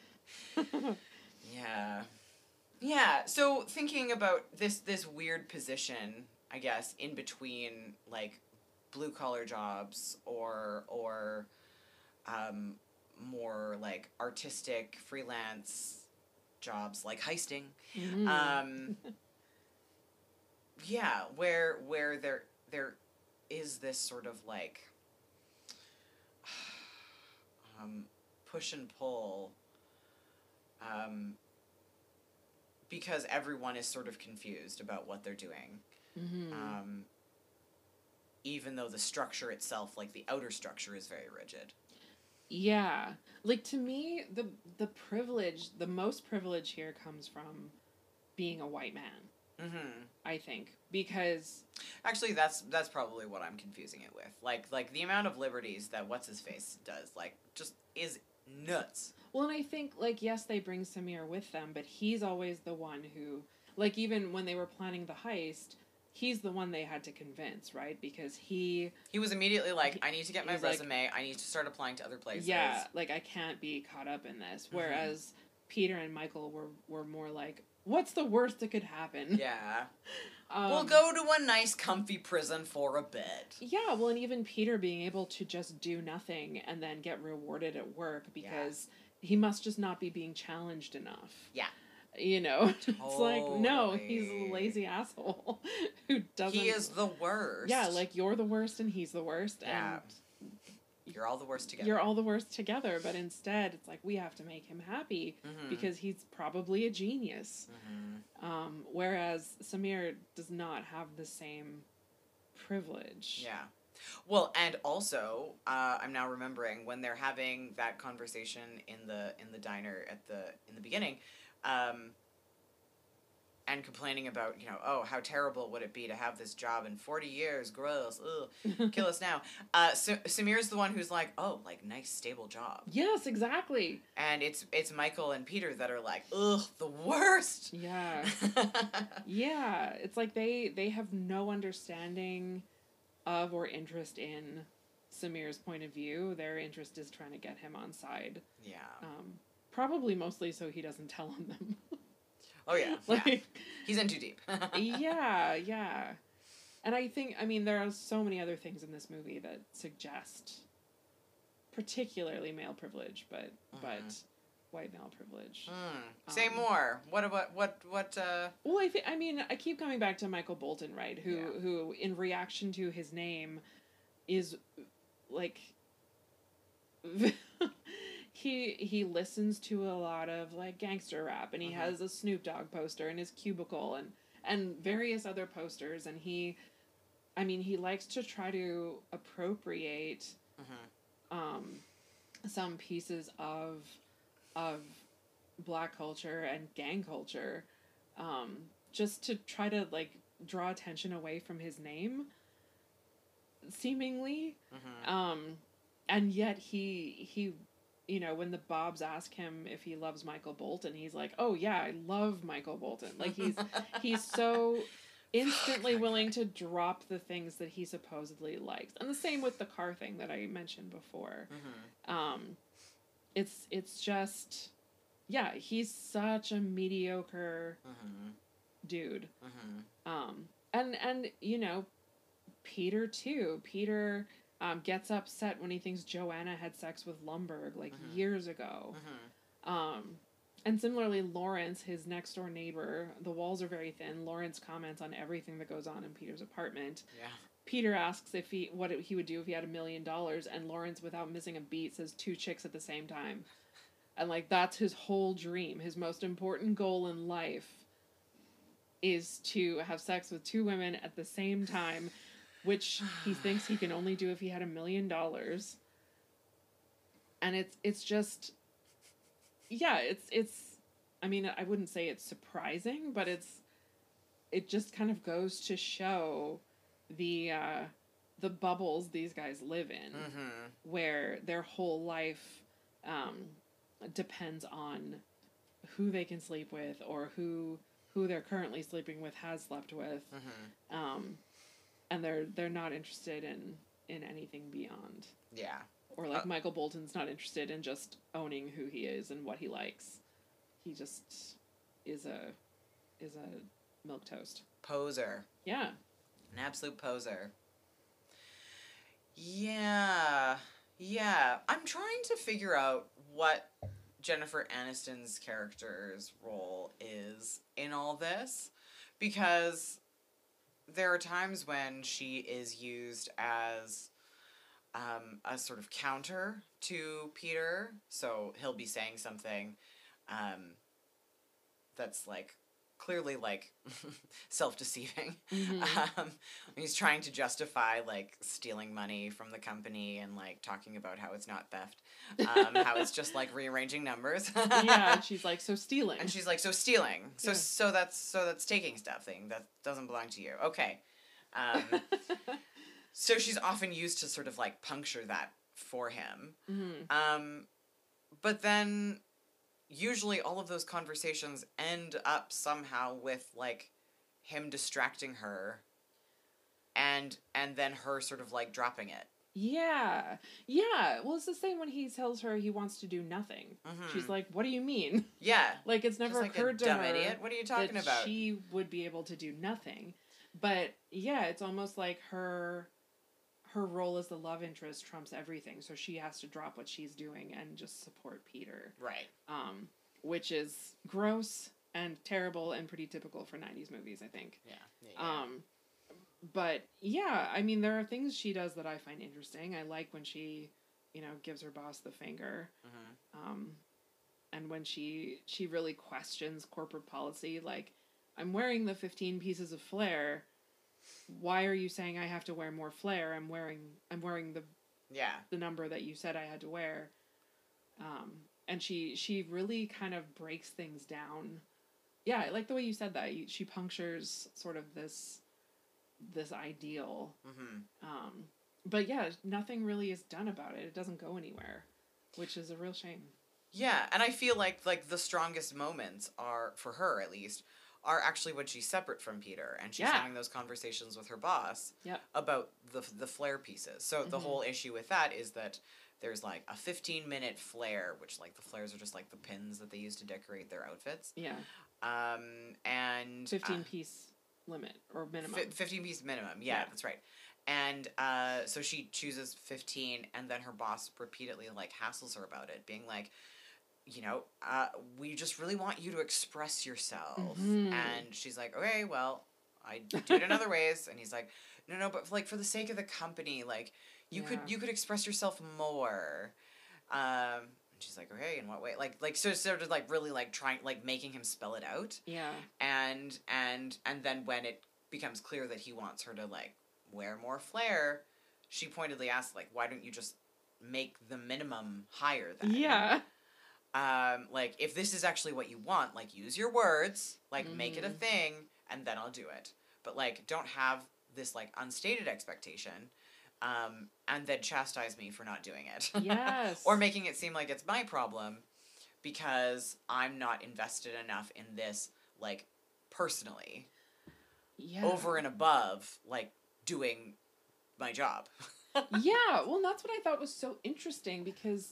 Yeah. Yeah, so thinking about this weird position, I guess, in between, like, blue-collar jobs or more, like, artistic freelance jobs, like heisting. Mm-hmm. Yeah, where there is this sort of, like, push and pull, because everyone is sort of confused about what they're doing. Mm-hmm. Even though the structure itself, like the outer structure, is very rigid. Yeah. Like, to me, the privilege, the most privilege here comes from being a white man. Mm-hmm. I think. Because... Actually, that's probably what I'm confusing it with. Like the amount of liberties that What's-His-Face does, like, just is nuts. Well, and I think, like, yes, they bring Samir with them, but he's always the one who... Like, even when they were planning the heist... He's the one they had to convince, right? Because he was immediately like, I need to get my resume. Like, I need to start applying to other places. Yeah, like, I can't be caught up in this. Mm-hmm. Whereas Peter and Michael were more like, what's the worst that could happen? Yeah. We'll go to a nice, comfy prison for a bit. Yeah, well, and even Peter being able to just do nothing and then get rewarded at work because he must just not be being challenged enough. Yeah. You know, totally. It's like, no, he's a lazy asshole who doesn't... He is the worst. Yeah, like, you're the worst and he's the worst, and... You're all the worst together. You're all the worst together, but instead, it's like, we have to make him happy, mm-hmm. because he's probably a genius. Mm-hmm. Whereas Samir does not have the same privilege. Yeah. Well, and also, I'm now remembering when they're having that conversation in the diner in the beginning, and complaining about, you know, oh, how terrible would it be to have this job in 40 years, gross, ugh, kill us now. So Samir's the one who's like, oh, like, nice, stable job. Yes, exactly. And it's Michael and Peter that are like, ugh, the worst. Yeah. Yeah, it's like they have no understanding of or interest in Samir's point of view. Their interest is trying to get him on side. Yeah. Probably mostly so he doesn't tell on them. Oh, yeah. Like, yeah. He's in too deep. Yeah. And I think, I mean, there are so many other things in this movie that suggest particularly male privilege, but white male privilege. Say more. What Well, I keep coming back to Michael Bolton, right? Who in reaction to his name is like he listens to a lot of, like, gangster rap, and he has a Snoop Dogg poster in his cubicle and various other posters, and he likes to try to appropriate some pieces of Black culture and gang culture, just to try to, like, draw attention away from his name, seemingly. And yet he you know, when the Bobs ask him if he loves Michael Bolton, he's like, oh yeah, I love Michael Bolton. Like, he's so instantly willing to drop the things that he supposedly likes. And the same with the car thing that I mentioned before. It's just, Yeah, he's such a mediocre dude. And you know, Peter too. Peter gets upset when he thinks Joanna had sex with Lumbergh like years ago. And similarly, Lawrence, his next door neighbor, the walls are very thin. Lawrence comments on everything that goes on in Peter's apartment. Yeah. Peter asks what he would do if he had $1 million, and Lawrence, without missing a beat, says 2 chicks at the same time. And, like, that's his whole dream. His most important goal in life is to have sex with 2 women at the same time, which he thinks he can only do if he had $1 million. And it's just... Yeah, it's I mean, I wouldn't say it's surprising, but it just kind of goes to show the bubbles these guys live in, where their whole life depends on who they can sleep with or who they're currently sleeping with has slept with, and they're not interested in anything beyond. Yeah. Or like Michael Bolton's not interested in just owning who he is and what he likes. He just is a milquetoast. Poser. Yeah. An absolute poser. Yeah. Yeah. I'm trying to figure out what Jennifer Aniston's character's role is in all this, because there are times when she is used as a sort of counter to Peter. So he'll be saying something that's like clearly like self-deceiving. He's trying to justify like stealing money from the company and like talking about how it's not theft, how it's just like rearranging numbers. Yeah, and she's like, so stealing. And she's like, so stealing. So that's taking stuff that doesn't belong to you. Okay. So she's often used to sort of, like, puncture that for him. But then, usually all of those conversations end up somehow with, like, him distracting her, and then her sort of, like, dropping it. Yeah. Yeah. Well, it's the same when he tells her he wants to do nothing. She's like, what do you mean? Yeah. Like, it's never occurred to her... dumb idiot. What are you talking about? She would be able to do nothing. But, yeah, it's almost like her role as the love interest trumps everything, so she has to drop what she's doing and just support Peter. Right. Which is gross and terrible and pretty typical for 90s movies, I think. Yeah. But, yeah, I mean, there are things she does that I find interesting. I like when she, you know, gives her boss the finger. And when she really questions corporate policy, like, I'm wearing the 15 pieces of flair. Why are you saying I have to wear more flair? I'm wearing the number that you said I had to wear. And she really kind of breaks things down. Yeah, I like the way you said that. She punctures sort of this ideal. But yeah, nothing really is done about it. It doesn't go anywhere, which is a real shame. Yeah, and I feel like the strongest moments are, for her at least, are actually when she's separate from Peter and she's having those conversations with her boss about the flare pieces. So the whole issue with that is that there's like a 15-minute flare, which like the flares are just like the pins that they use to decorate their outfits. Yeah. And 15-piece limit or minimum. 15-piece minimum. Yeah, that's right. And so she chooses 15, and then her boss repeatedly like hassles her about it, being like, you know, we just really want you to express yourself. And she's like, okay, well, I do it in other ways. And he's like, no, but like for the sake of the company, like you could express yourself more. And she's like, okay, in what way? Like so sort of like really like trying, like making him spell it out. Yeah. And then when it becomes clear that he wants her to like wear more flair, she pointedly asks like, why don't you just make the minimum higher then? Yeah. Like, if this is actually what you want, like, use your words, like, make it a thing, and then I'll do it. But, like, don't have this, like, unstated expectation, and then chastise me for not doing it. Yes. Or making it seem like it's my problem because I'm not invested enough in this, like, personally. Yeah. Over and above, like, doing my job. Yeah, well, that's what I thought was so interesting because...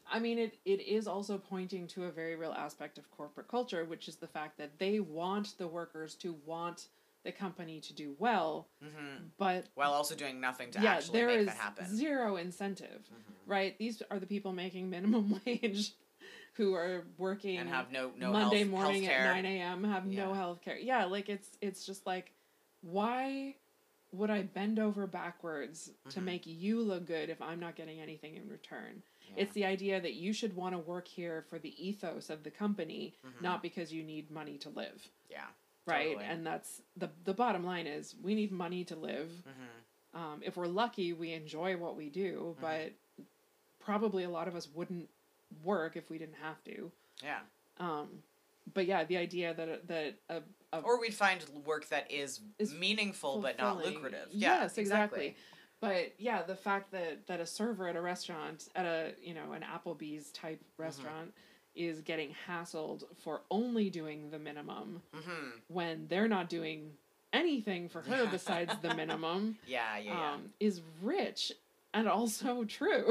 I mean, it is also pointing to a very real aspect of corporate culture, which is the fact that they want the workers to want the company to do well, but... While also doing nothing to actually make that happen. There is zero incentive, right? These are the people making minimum wage who are working... And have no Monday morning at 9 a.m., have no health care. Yeah, like, it's just like, why would I bend over backwards to make you look good if I'm not getting anything in return? Yeah. It's the idea that you should want to work here for the ethos of the company, not because you need money to live. Yeah. Right? Totally. And that's the bottom line is we need money to live. If we're lucky, we enjoy what we do, but probably a lot of us wouldn't work if we didn't have to. Yeah. But yeah, the idea that or we'd find work that is meaningful but not lucrative. Yeah, yes, exactly. But yeah, the fact that a server at a restaurant, at a, an Applebee's type restaurant, is getting hassled for only doing the minimum when they're not doing anything for her besides the minimum. Is rich and also true.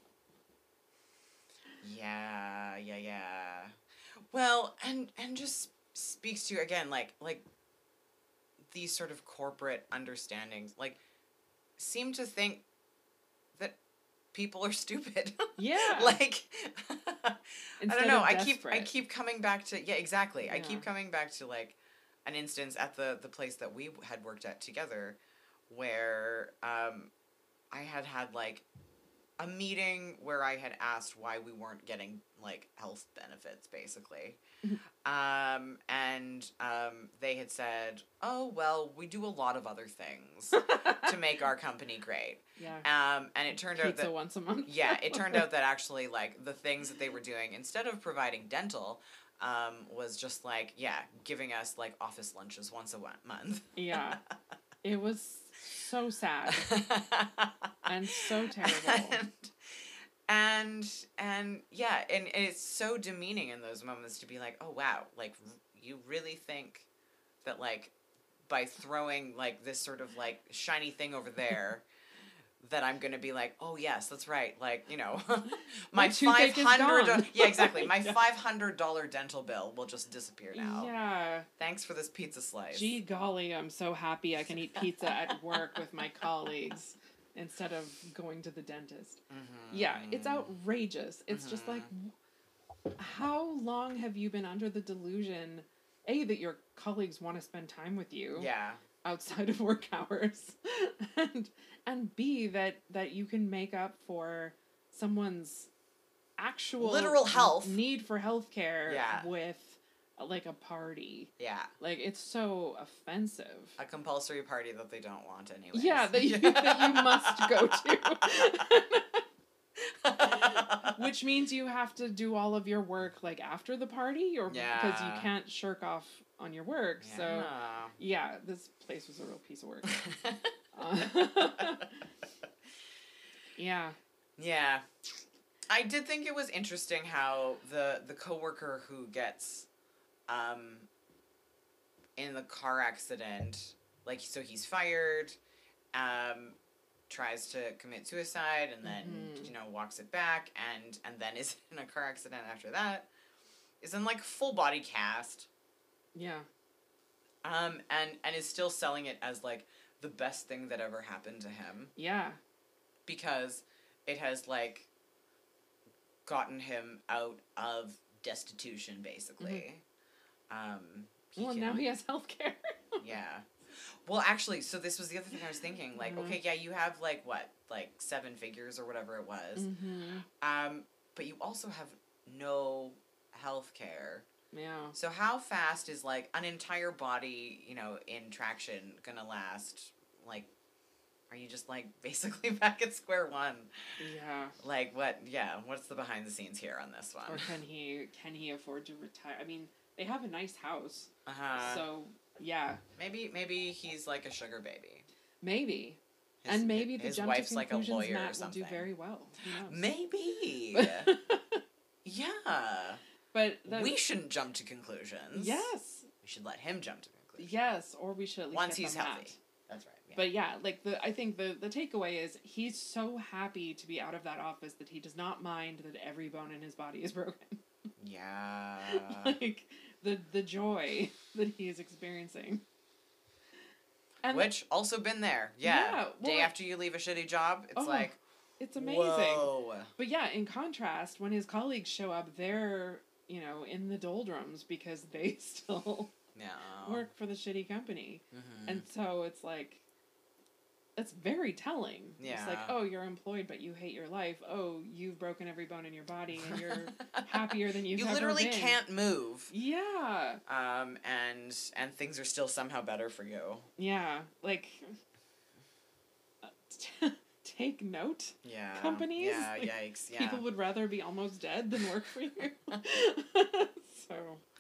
Yeah. Well, and just speaks to, again, like these sort of corporate understandings, like, seem to think that people are stupid. Yeah. Like, I don't know. I keep coming back to, exactly. Yeah. I keep coming back to, like, an instance at the place that we had worked at together where I had like a meeting where I had asked why we weren't getting, like, health benefits, basically. And they had said, oh, well, we do a lot of other things to make our company great. Yeah. And it turned out that... once a month. Yeah, it turned out that actually, like, the things that they were doing, instead of providing dental, was just, like, giving us, like, office lunches once a month. Yeah. It was so sad. And so terrible. And it's so demeaning in those moments to be like, oh, wow, like, you really think that, like, by throwing, like, this sort of, like, shiny thing over there, that I'm going to be like, oh, yes, that's right, like, my $500... Yeah, exactly. My $500 dental bill will just disappear now. Yeah. Thanks for this pizza slice. Gee golly, I'm so happy I can eat pizza at work with my colleagues instead of going to the dentist. Yeah, it's outrageous. It's just like, how long have you been under the delusion, A, that your colleagues want to spend time with you outside of work hours, and B, that you can make up for someone's actual literal health need for healthcare with, like, a party. Yeah. Like, it's so offensive. A compulsory party that they don't want anyway. Yeah, that you must go to. Which means you have to do all of your work, like, after the party, or because you can't shirk off on your work. Yeah. So, yeah, this place was a real piece of work. Yeah. Yeah. I did think it was interesting how the coworker who gets in the car accident, like, so he's fired, tries to commit suicide, and then walks it back, and then is in a car accident after that, is in, like, full body cast. Yeah. And is still selling it as, like, the best thing that ever happened to him. Yeah. Because it has, like, gotten him out of destitution, basically. Now he has healthcare. Yeah. Well, actually, so this was the other thing I was thinking. Like, okay, yeah, you have, like, what? Like, 7 figures or whatever it was. But you also have no healthcare. Yeah. So how fast is, like, an entire body, in traction gonna last? Like, are you just, like, basically back at square one? Yeah. Like, what's the behind the scenes here on this one? Or can he afford to retire? I mean, they have a nice house. So, yeah. Maybe he's, like, a sugar baby. Maybe. And maybe the jump to conclusions like Matt will do very well. Who knows? Maybe. Yeah. But we shouldn't jump to conclusions. Yes. We should let him jump to conclusions. Yes, or we should at least once he's healthy. That's right. But yeah, like I think the takeaway is he's so happy to be out of that office that he does not mind that every bone in his body is broken. Yeah. Like the joy that he is experiencing. And which also been there. Yeah. Well, day after you leave a shitty job, it's like it's amazing. Whoa. But yeah, in contrast, when his colleagues show up, they're, in the doldrums because they still work for the shitty company. Mm-hmm. And so it's like, it's very telling. Yeah. It's like, oh, you're employed, but you hate your life. Oh, you've broken every bone in your body, and you're happier than you've ever been. You literally can't move. Yeah. And things are still somehow better for you. Yeah, like, take note. Yeah. Companies. Yeah. Like, yikes. Yeah. People would rather be almost dead than work for you. So.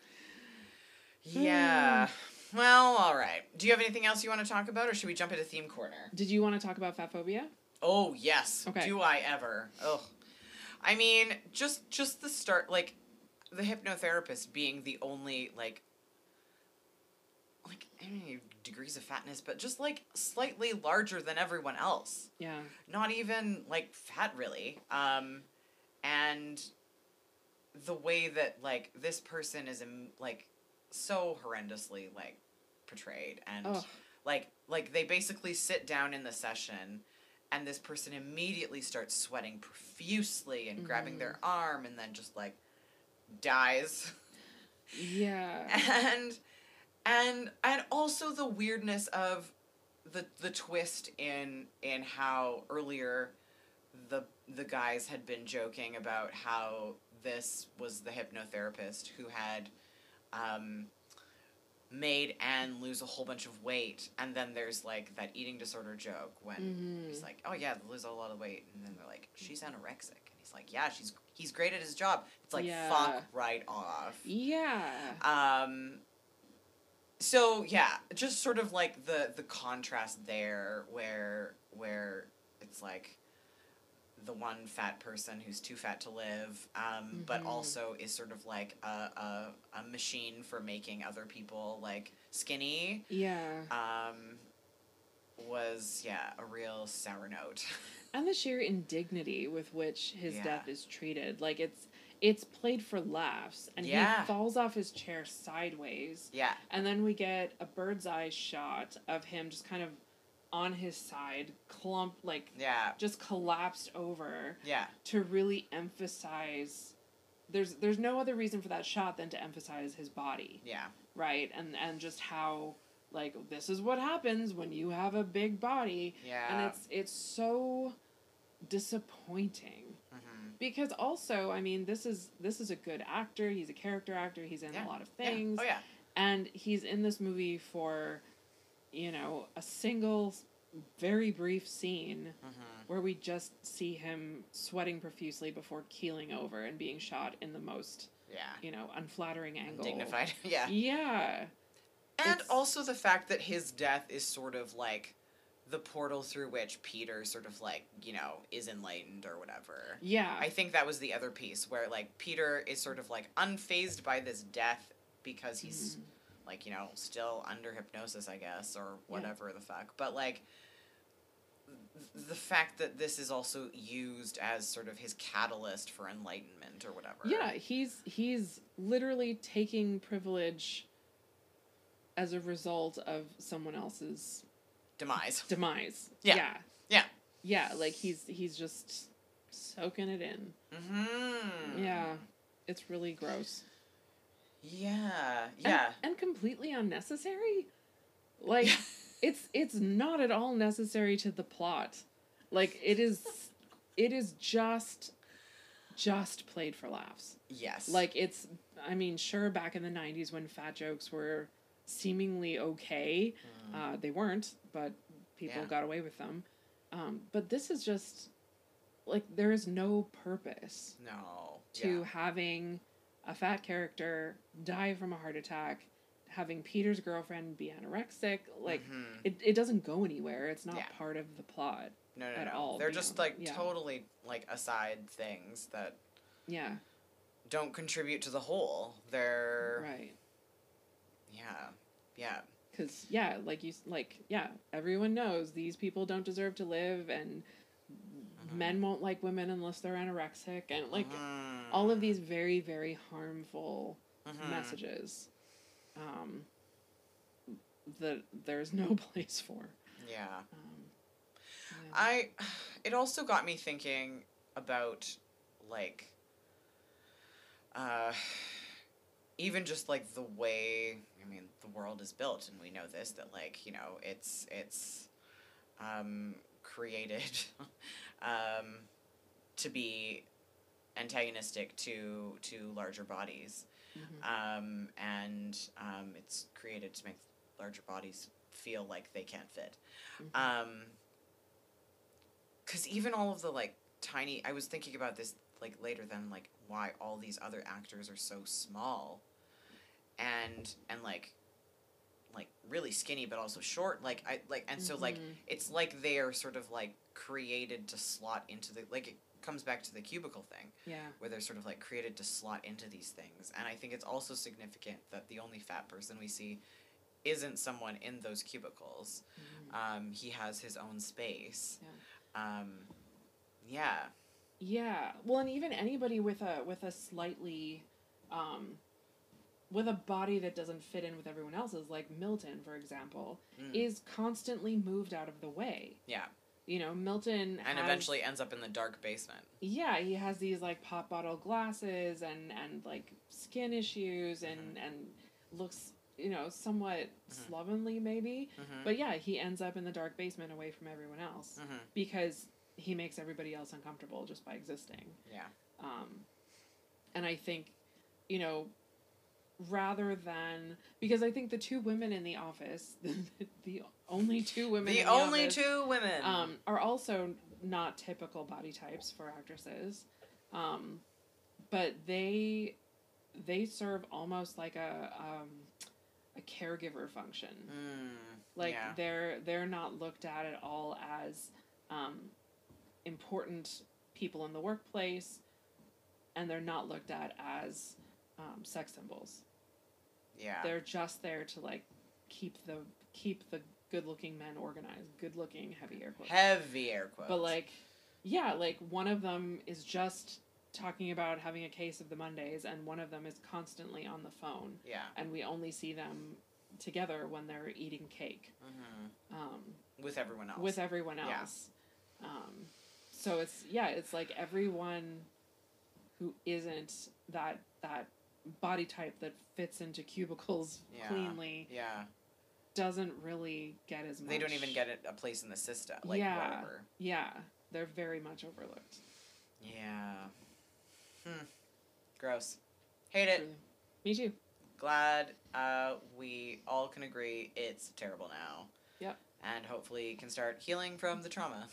Yeah. Well, all right. Do you have anything else you want to talk about, or should we jump into theme corner? Did you want to talk about fatphobia? Oh, yes. Okay. Do I ever? Ugh. I mean, just the start, like, the hypnotherapist being the only, like, I don't know, degrees of fatness, but just, like, slightly larger than everyone else. Yeah. Not even, like, fat, really. And the way that, like, this person is, like, so horrendously, like, portrayed, and like they basically sit down in the session and this person immediately starts sweating profusely and grabbing their arm and then just like dies. Yeah. And also the weirdness of the twist in how earlier the guys had been joking about how this was the hypnotherapist who had made Anne lose a whole bunch of weight, and then there's like that eating disorder joke when he's like, oh yeah, they lose a lot of weight, and then they're like, she's anorexic, and he's like, yeah, he's great at his job. It's like, fuck right off. Yeah. So yeah, just sort of like the contrast there where it's like the one fat person who's too fat to live, but also is sort of like a machine for making other people like skinny. Yeah. Was a real sour note. And the sheer indignity with which his death is treated, like it's played for laughs, and he falls off his chair sideways. Yeah. And then we get a bird's eye shot of him just kind of on his side, just collapsed over. Yeah. To really emphasize, there's no other reason for that shot than to emphasize his body. Yeah. Right? And just how, like, this is what happens when you have a big body. Yeah. And it's so disappointing. Because also, I mean, this is a good actor. He's a character actor. He's in a lot of things. Yeah. Oh, yeah. And he's in this movie for, a single, very brief scene where we just see him sweating profusely before keeling over and being shot in the most, unflattering angle. Dignified. Yeah. Yeah. And also the fact that his death is sort of like the portal through which Peter sort of like, is enlightened or whatever. Yeah. I think that was the other piece where like Peter is sort of like unfazed by this death because he's like, still under hypnosis, I guess, or whatever the fuck. But like the fact that this is also used as sort of his catalyst for enlightenment or whatever. Yeah, he's literally taking privilege as a result of someone else's demise. Yeah. Yeah, like he's just soaking it in. Yeah. It's really gross. Yeah. And completely unnecessary. Like it's not at all necessary to the plot. Like it is just played for laughs. Yes. Like sure, back in the 90s when fat jokes were seemingly okay, they weren't, but people got away with them. But this is just like there is no purpose to having a fat character die from a heart attack, having Peter's girlfriend be anorexic. Like it doesn't go anywhere. It's not part of the plot. No. All. They're just totally like aside things that don't contribute to the whole. They're right. Yeah. because everyone knows these people don't deserve to live, and men won't like women unless they're anorexic, and like all of these very, very harmful messages that there's no place for. Yeah. It also got me thinking about, like, even just, like, the way, I mean, the world is built, and we know this, that, like, you know, it's created to be antagonistic to larger bodies. And it's created to make larger bodies feel like they can't fit. 'Cause even all of the, like, tiny, I was thinking about this, like, later then, like, why all these other actors are so small and like really skinny, but also short, like, so, like, it's like they are sort of, like, created to slot into the, like, it comes back to the cubicle thing. Yeah. Where they're sort of, like, created to slot into these things. And I think it's also significant that the only fat person we see isn't someone in those cubicles. He has his own space. Yeah. Yeah. Well, and even anybody with a slightly, with a body that doesn't fit in with everyone else's, like Milton, for example, is constantly moved out of the way. Yeah. You know, Milton and eventually ends up in the dark basement. Yeah, he has these, like, pop bottle glasses and like, skin issues and looks, you know, somewhat slovenly, maybe. But yeah, he ends up in the dark basement away from everyone else because he makes everybody else uncomfortable just by existing. Yeah. And I think, you know, rather than, because I think the two women in the office, the only two women in the office, are also not typical body types for actresses. But they serve almost like a caregiver function. Like, they're not looked at all as important people in the workplace, and they're not looked at as sex symbols. Yeah. They're just there to, like, keep the good-looking men organized. Good-looking, heavy air quotes. Heavy air quotes. But, like, yeah, like, one of them is just talking about having a case of the Mondays, and one of them is constantly on the phone. Yeah. And we only see them together when they're eating cake. With everyone else. With everyone else. Yeah. So it's like everyone who isn't that body type that fits into cubicles cleanly doesn't really get as much. They don't even get a place in the system. Like, whatever. Yeah. They're very much overlooked. Yeah. Gross. Hate it. Truly. Me too. Glad we all can agree it's terrible now. Yep. And hopefully can start healing from the trauma.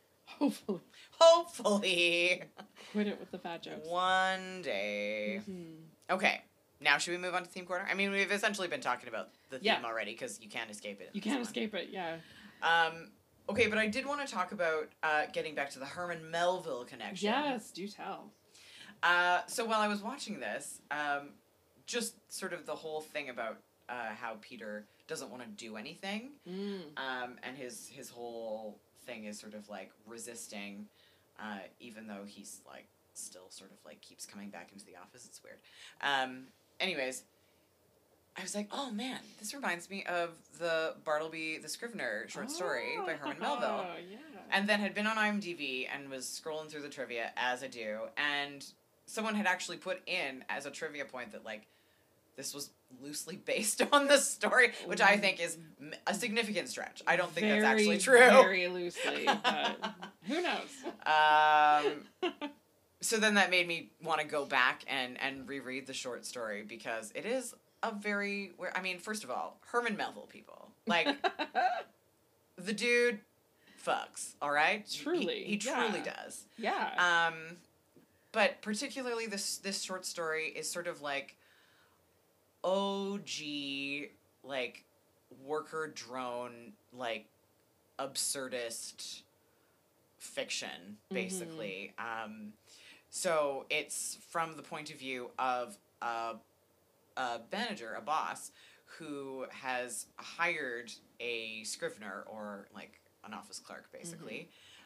Hopefully. Quit it with the fat jokes. One day. Okay. Now, should we move on to Theme Corner? I mean, we've essentially been talking about the theme already, because you can't escape it. You can't escape it, yeah. Okay, but I did want to talk about getting back to the Herman Melville connection. Yes, do tell. So while I was watching this, just sort of the whole thing about how Peter doesn't want to do anything, and his whole thing is sort of, like, resisting, even though he's, like, still sort of, like, keeps coming back into the office. It's weird. Anyways, I was like, oh, man, this reminds me of the Bartleby the Scrivener short story by Herman Melville. Yeah. And then had been on IMDb and was scrolling through the trivia, as I do, and someone had actually put in as a trivia point that, like, this was loosely based on the story, which I think is a significant stretch. I don't think that's actually true. Very loosely, but who knows? So then that made me want to go back and reread the short story, because it is a very, I mean, first of all, Herman Melville, people. Like, the dude fucks, all right? Truly. He truly does. Yeah. But particularly this short story is sort of like OG, like, worker drone, like, absurdist fiction, basically. So it's from the point of view of a manager, a boss, who has hired a scrivener, or like an office clerk, basically.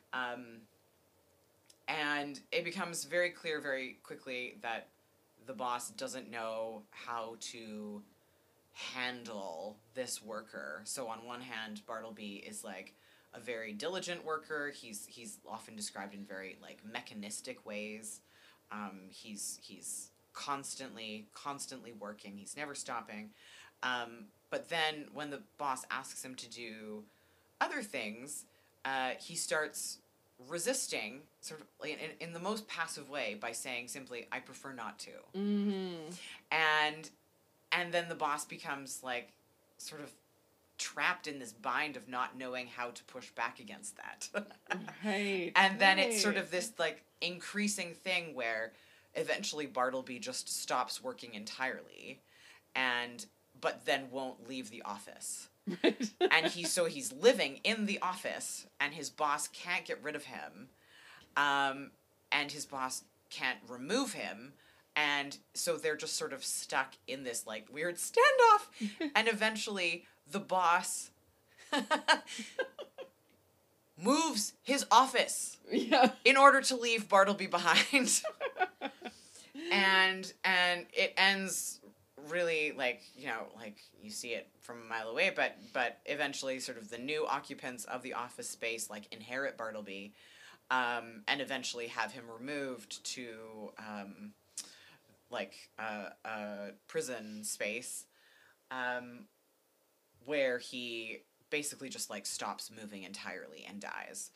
And it becomes very clear very quickly that the boss doesn't know how to handle this worker. So on one hand, Bartleby is like a very diligent worker. He's often described in very like mechanistic ways. He's constantly working. He's never stopping. But then when the boss asks him to do other things, he starts resisting, sort of in the most passive way, by saying simply, "I prefer not to." And then the boss becomes like sort of trapped in this bind of not knowing how to push back against that. Right. And then it's sort of this like increasing thing where eventually Bartleby just stops working entirely, but then won't leave the office. Right. And he's living in the office, and his boss can't get rid of him, and his boss can't remove him, and so they're just sort of stuck in this like weird standoff. And eventually the boss moves his office in order to leave Bartleby behind. and it ends really like, you know, like you see it from a mile away, but eventually sort of the new occupants of the office space like inherit Bartleby, and eventually have him removed to a prison space, where he basically just like stops moving entirely and dies.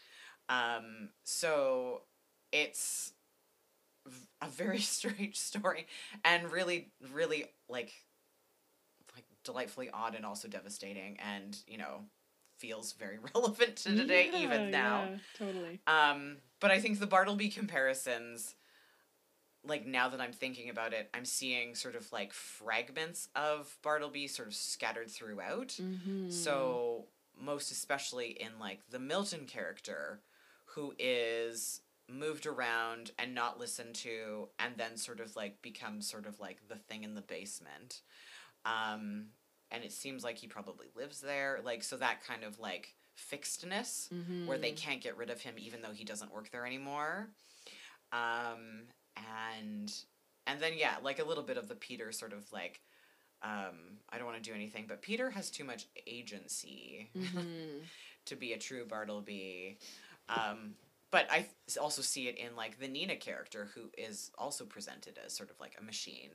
So it's a very strange story, and really, really like delightfully odd, and also devastating, and, you know, feels very relevant to today even now. Yeah, totally. But I think the Bartleby comparisons, like now that I'm thinking about it, I'm seeing sort of like fragments of Bartleby sort of scattered throughout. So most especially in like the Milton character, who is moved around and not listened to, and then sort of like becomes sort of like the thing in the basement. And it seems like he probably lives there. Like, so that kind of like fixedness where they can't get rid of him even though he doesn't work there anymore. And then, yeah, like a little bit of the Peter sort of like, I don't want to do anything, but Peter has too much agency to be a true Bartleby. But I also see it in like the Nina character, who is also presented as sort of like a machine.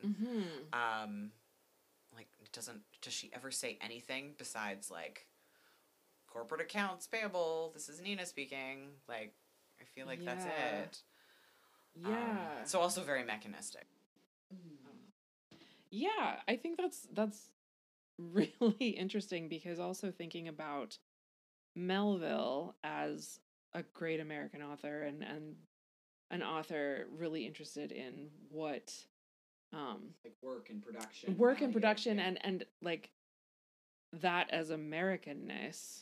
Like, does she ever say anything besides like corporate accounts payable, this is Nina speaking? Like, I feel like that's it. Yeah. So also very mechanistic. Yeah, I think that's really interesting, because also thinking about Melville as a great American author, and an author really interested in what like work and production and like that as Americanness.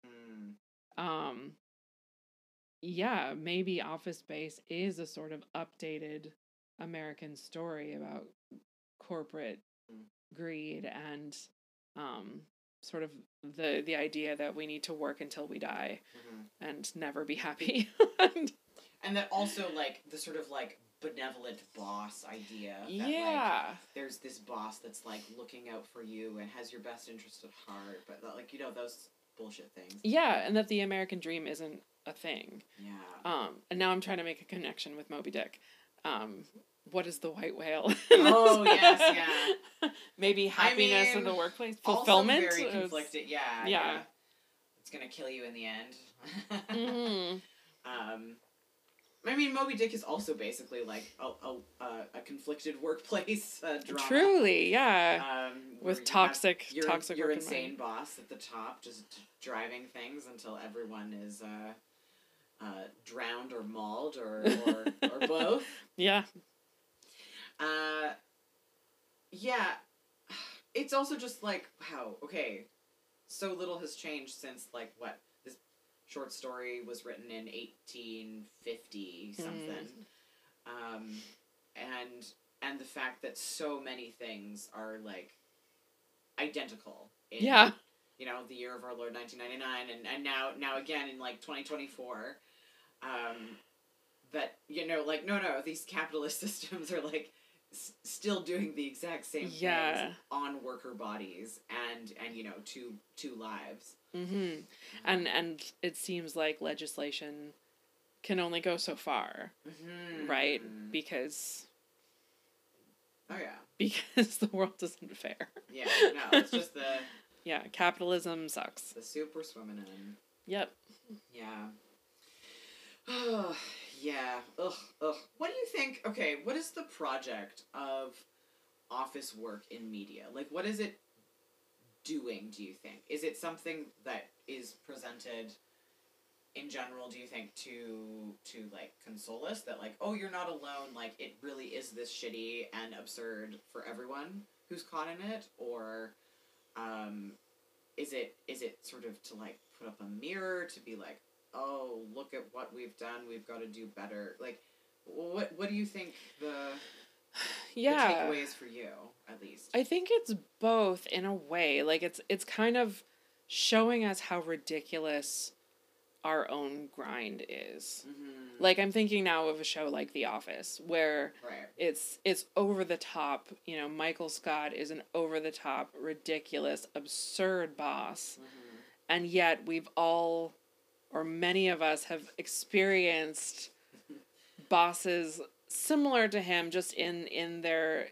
Yeah, maybe Office Space is a sort of updated American story about corporate greed and sort of the idea that we need to work until we die and never be happy. And that also, like, the sort of, like, benevolent boss idea. That, like, there's this boss that's, like, looking out for you and has your best interest at heart. But, like, you know, those bullshit things. Yeah, and that the American dream isn't a thing. Yeah. And now I'm trying to make a connection with Moby Dick. What is the white whale? Oh, yes, yeah. Maybe happiness in the workplace. Fulfillment? Also very conflicted, yeah. It's gonna kill you in the end. I mean, Moby Dick is also basically like a conflicted workplace drama. Truly, yeah. With toxic your insane boss at the top, just driving things until everyone is drowned or mauled or both. Yeah. Yeah. It's also just like, wow, okay, so little has changed since, like, what, this short story was written in 1850 something. And the fact that so many things are, like, identical. Yeah. You know, the year of our Lord 1999, and now again in like 2024, that, you know, like, no, these capitalist systems are like still doing the exact same things on worker bodies and you know, two lives. Mm-hmm. And it seems like legislation can only go so far, right? Because the world isn't fair. Yeah, no, it's just the... Yeah, capitalism sucks. The soup we're swimming in. Yep. Yeah. Oh, yeah. Ugh. What do you think... Okay, what is the project of office work in media? Like, what is it doing, do you think? Is it something that is presented in general, do you think, to like, console us? That, like, oh, you're not alone, like, it really is this shitty and absurd for everyone who's caught in it? Or... is it sort of to, like, put up a mirror to be like, oh, look at what we've done, we've got to do better? Like, what do you think the takeaway is for you, at least? I think it's both in a way. Like, it's kind of showing us how ridiculous our own grind is. Mm-hmm. Like, I'm thinking now of a show like The Office, where it's over the top. You know, Michael Scott is an over the top, ridiculous, absurd boss. Mm-hmm. And yet we've all, or many of us, have experienced bosses similar to him, just in their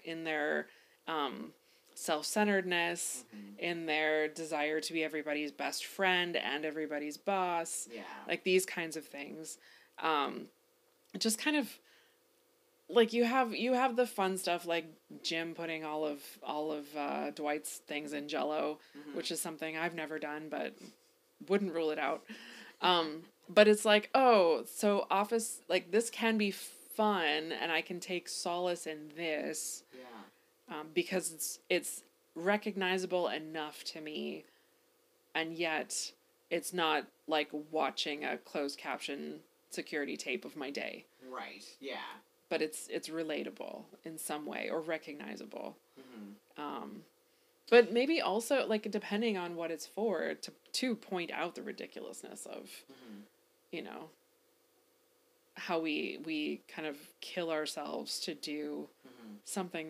self-centeredness, in their desire to be everybody's best friend and everybody's boss. Yeah. Like, these kinds of things. Just kind of, like, you have the fun stuff, like Jim putting all of Dwight's things in Jell-O, which is something I've never done, but wouldn't rule it out. But it's like, oh, so Office, like, this can be fun, and I can take solace in this. Yeah. Because it's recognizable enough to me, and yet it's not like watching a closed caption security tape of my day. Right, yeah. But it's relatable in some way, or recognizable. Mm-hmm. But maybe also, like, depending on what it's for, to point out the ridiculousness of, you know, how we kind of kill ourselves to do something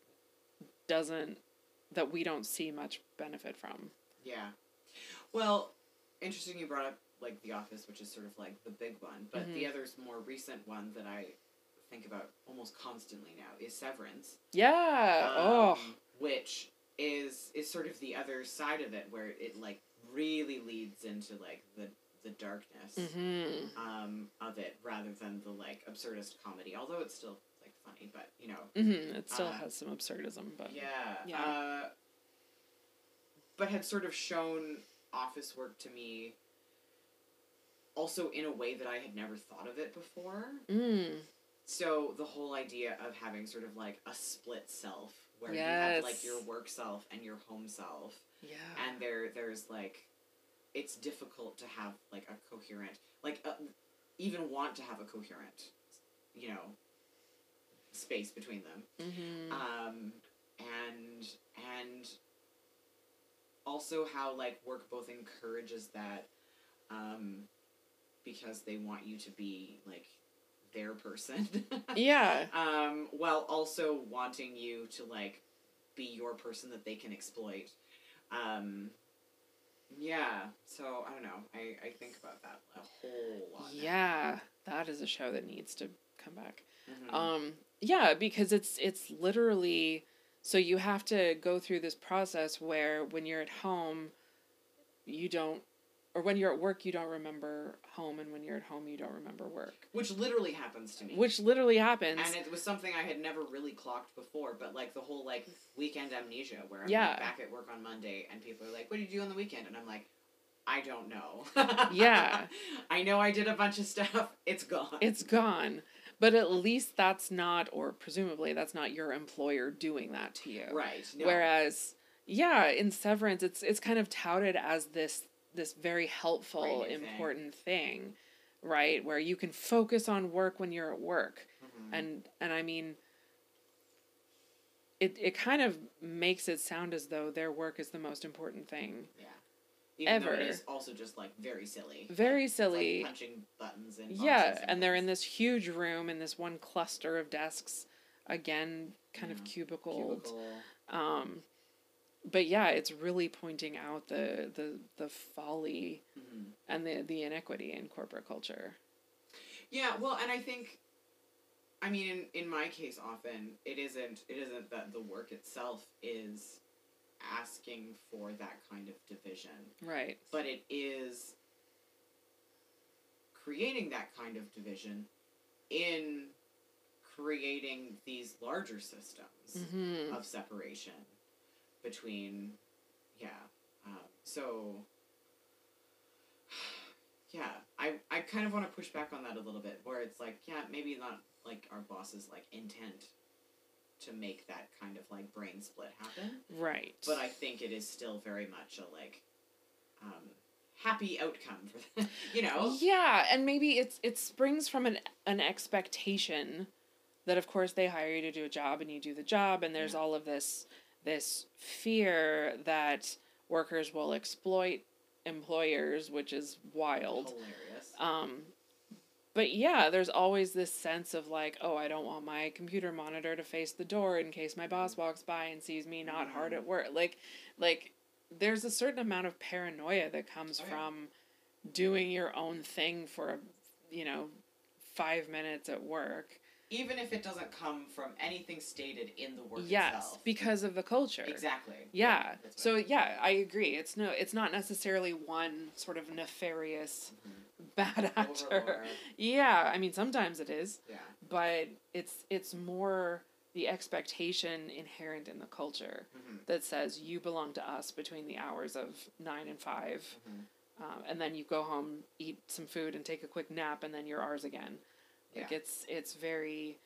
that we don't see much benefit from. Yeah. Well, interesting you brought up, like, The Office, which is sort of like the big one, but the other more recent one that I think about almost constantly now is Severance. Yeah. Which is sort of the other side of it, where it, like, really leads into, like, the darkness of it, rather than the, like, absurdist comedy, although it's still, like, funny, but, you know. It still has some absurdism, but... Yeah. But had sort of shown office work to me also in a way that I had never thought of it before. So the whole idea of having sort of, like, a split self, where you have, like, your work self and your home self. Yeah. And there's, like, it's difficult to have, like, a coherent, like, even want to have a coherent, you know, space between them. And also how, like, work both encourages that, because they want you to be, like, their person. Yeah. While also wanting you to, like, be your person that they can exploit. Yeah. So, I don't know. I think about that a whole lot. Yeah. That is a show that needs to come back. Yeah, because it's literally... So you have to go through this process where when you're at home, you don't... Or when you're at work, you don't remember home, and when you're at home, you don't remember work. Which literally happens to me. Which literally happens. And it was something I had never really clocked before, but, like, the whole, like, weekend amnesia, where I'm like, back at work on Monday, and people are like, what did you do on the weekend? And I'm like, I don't know. Yeah. I know I did a bunch of stuff. It's gone. It's gone. But at least that's not, or presumably that's not your employer doing that to you. Right. No. Whereas, yeah, in Severance, it's kind of touted as this very helpful, important thing, right? Where you can focus on work when you're at work. And I mean, it kind of makes it sound as though their work is the most important thing. Yeah. Even though it is also just, like, very silly. Very silly. Like punching buttons in boxes. Yeah, and they're in this huge room, in this one cluster of desks. Again, kind of cubicled. But yeah, it's really pointing out the folly and the inequity in corporate culture. Yeah, well, and I think, I mean, in my case, often it isn't that the work itself is asking for that kind of division. Right. But it is creating that kind of division in creating these larger systems of separation between, I kind of want to push back on that a little bit, where it's like, yeah, maybe not, like, our boss's, like, intent to make that kind of, like, brain split happen. Right. But I think it is still very much a, like, happy outcome for them, you know? Yeah, and maybe it springs from an expectation that, of course, they hire you to do a job and you do the job, and there's all of this fear that workers will exploit employers, which is wild. Hilarious. But yeah, there's always this sense of like, oh, I don't want my computer monitor to face the door in case my boss walks by and sees me not hard at work. Like there's a certain amount of paranoia that comes from doing your own thing for, 5 minutes at work. Even if it doesn't come from anything stated in the work itself. Yes, because of the culture. Exactly. Yeah. So yeah, I agree. It's not necessarily one sort of nefarious bad actor. Overlord. Yeah, I mean sometimes it is. Yeah. But it's more the expectation inherent in the culture that says you belong to us between the hours of 9 and 5. And then you go home, eat some food, and take a quick nap, and then you're ours again. Like, it's very,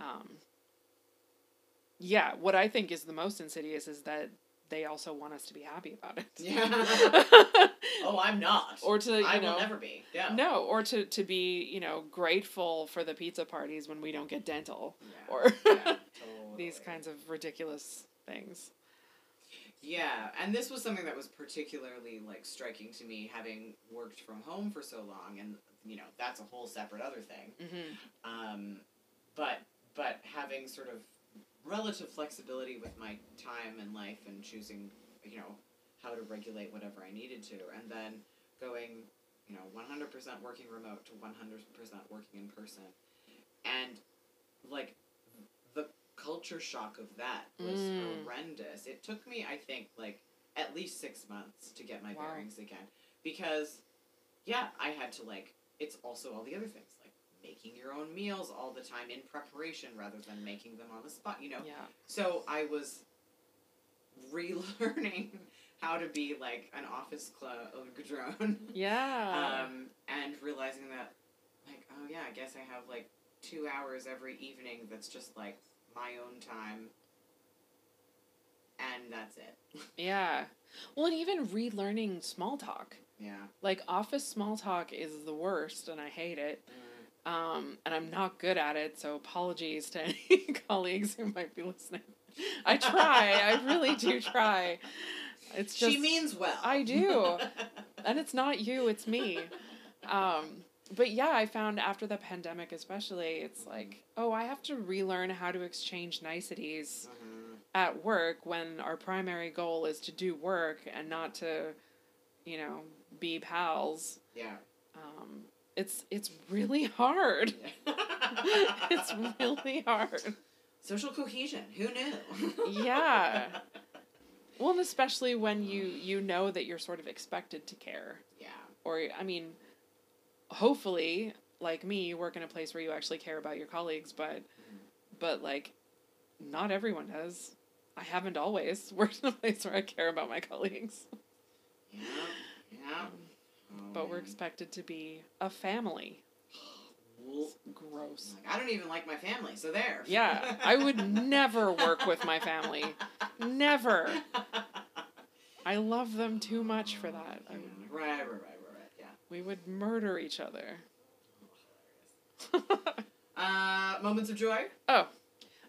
what I think is the most insidious is that they also want us to be happy about it. Yeah. Oh, I'm not. Or to, I will never be. Yeah. No, or to be, grateful for the pizza parties when we don't get dental. Yeah. Or Totally. these kinds of ridiculous things. Yeah, and this was something that was particularly, like, striking to me, having worked from home for so long, and, that's a whole separate other thing. But having sort of relative flexibility with my time and life and choosing, how to regulate whatever I needed to, and then going, 100% working remote to 100% working in person. And, like, the culture shock of that was horrendous. It took me, I think, like, at least 6 months to get my bearings again. Because, I had to, like, it's also all the other things, like making your own meals all the time in preparation rather than making them on the spot, Yeah. So I was relearning how to be, like, an office drone. Yeah. And realizing that, like, oh yeah, I guess I have, like, 2 hours every evening that's just, like, my own time. And that's it. Yeah. Well, and even relearning small talk. Yeah. Like, office small talk is the worst, and I hate it. And I'm not good at it, so apologies to any colleagues who might be listening. I try. I really do try. It's just... She means well. I do. And it's not you, it's me. But yeah, I found after the pandemic especially, it's like, oh, I have to relearn how to exchange niceties at work when our primary goal is to do work and not to, be pals. Yeah. It's really hard. It's really hard. Social cohesion. Who knew? Yeah. Well, and especially when you know that you're sort of expected to care. Yeah. Or, I mean, hopefully, like me, you work in a place where you actually care about your colleagues, but like, not everyone does. I haven't always worked in a place where I care about my colleagues. Yeah. Yeah. But we're expected to be a family. It's gross. I don't even like my family, so there. Yeah, I would never work with my family. Never. I love them too much for that. Right, yeah. We would murder each other. Moments of joy? Oh.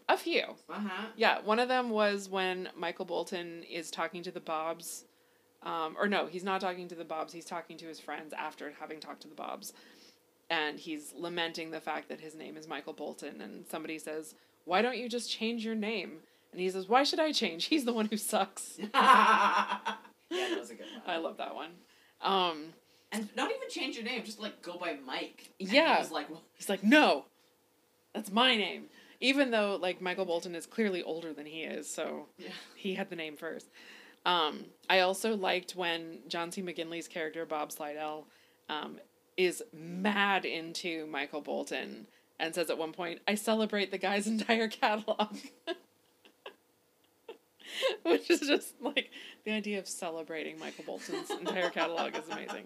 A few. Uh-huh. Yeah, one of them was when Michael Bolton is talking to the Bobs. Or no, he's not talking to the Bobs. He's talking to his friends after having talked to the Bobs. And he's lamenting the fact that his name is Michael Bolton. And somebody says, why don't you just change your name? And he says, why should I change? He's the one who sucks. Yeah, that was a good one. I love that one. And not even change your name, just, like, go by Mike. And yeah. He's like, no, that's my name. Even though, like, Michael Bolton is clearly older than he is, so he had the name first. I also liked when John C. McGinley's character, Bob Slidell, is mad into Michael Bolton and says at one point, I celebrate the guy's entire catalog. Which is just, like, the idea of celebrating Michael Bolton's entire catalog is amazing.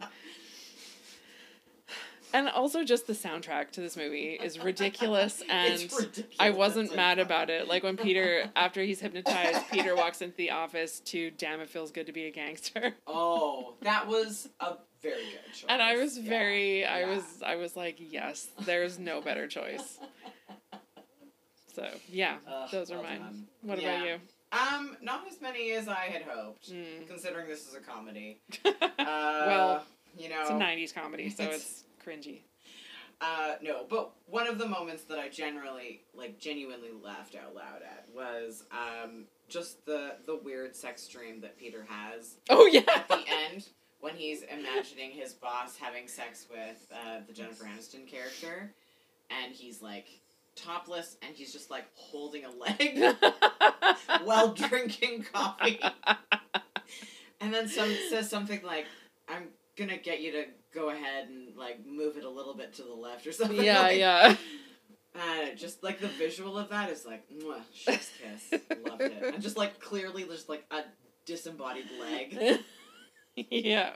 And also just the soundtrack to this movie is ridiculous, and ridiculous. I wasn't mad about it. Like when Peter, after he's hypnotized, Peter walks into the office to Damn It Feels Good to Be a Gangster. Oh, that was a very good choice. And I was I was like, yes, there's no better choice. So, yeah, those are mine. Done. What about you? Not as many as I had hoped, considering this is a comedy. Well, you know, it's a 90s comedy, so it's cringy. No, but one of the moments that I genuinely laughed out loud at was, just the weird sex dream that Peter has. Oh, yeah! At the end, when he's imagining his boss having sex with, the Jennifer Aniston character, and he's, like, topless, and he's just, like, holding a leg while drinking coffee. And then says something like, I'm gonna get you to go ahead and, like, move it a little bit to the left or something. Yeah, like, yeah. Just, like, the visual of that is, like, mwah, chef's kiss. Loved it. And just, like, clearly there's, like, a disembodied leg. Yeah.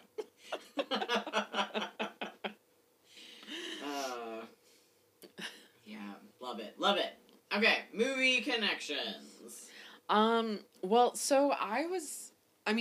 Yeah, love it. Love it. Okay, movie connections. Well, so I was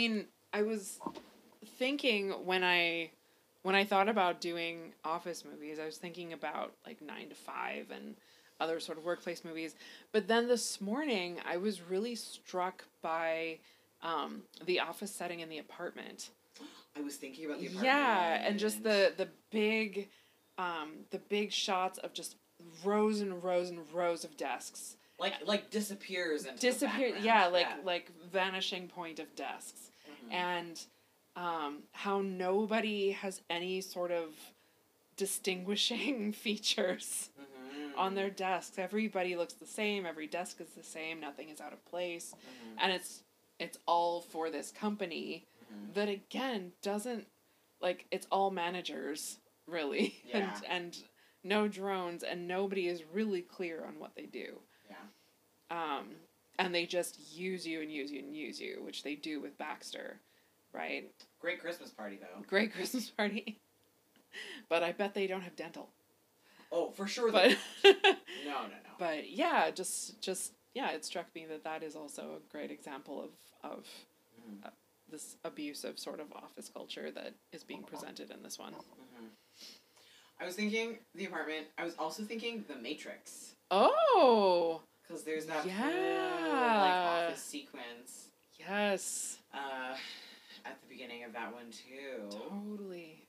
thinking when I thought about doing office movies, I was thinking about, like, 9 to 5 and other sort of workplace movies. But then this morning, I was really struck by the office setting in The Apartment. I was thinking about The Apartment. Yeah, and just the big shots of just rows and rows and rows of desks. Like disappears into the background. Yeah, like vanishing point of desks. Mm-hmm. And how nobody has any sort of distinguishing features on their desks. Everybody looks the same, every desk is the same, nothing is out of place. And it's all for this company that, again, doesn't, like, it's all managers, really. Yeah. And no drones, and nobody is really clear on what they do. Yeah. And they just use you and use you and use you, which they do with Baxter, right? Great Christmas party, though. Great Christmas party. But I bet they don't have dental. Oh, for sure. But No. But yeah, just it struck me that is also a great example of this abusive sort of office culture that is being presented in this one. I was thinking The Apartment. I was also thinking The Matrix. Oh! Because there's that whole, like, office sequence. Yes. At the beginning of that one, too. Totally.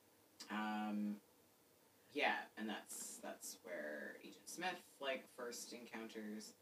Yeah, and that's where Agent Smith, like, first encounters.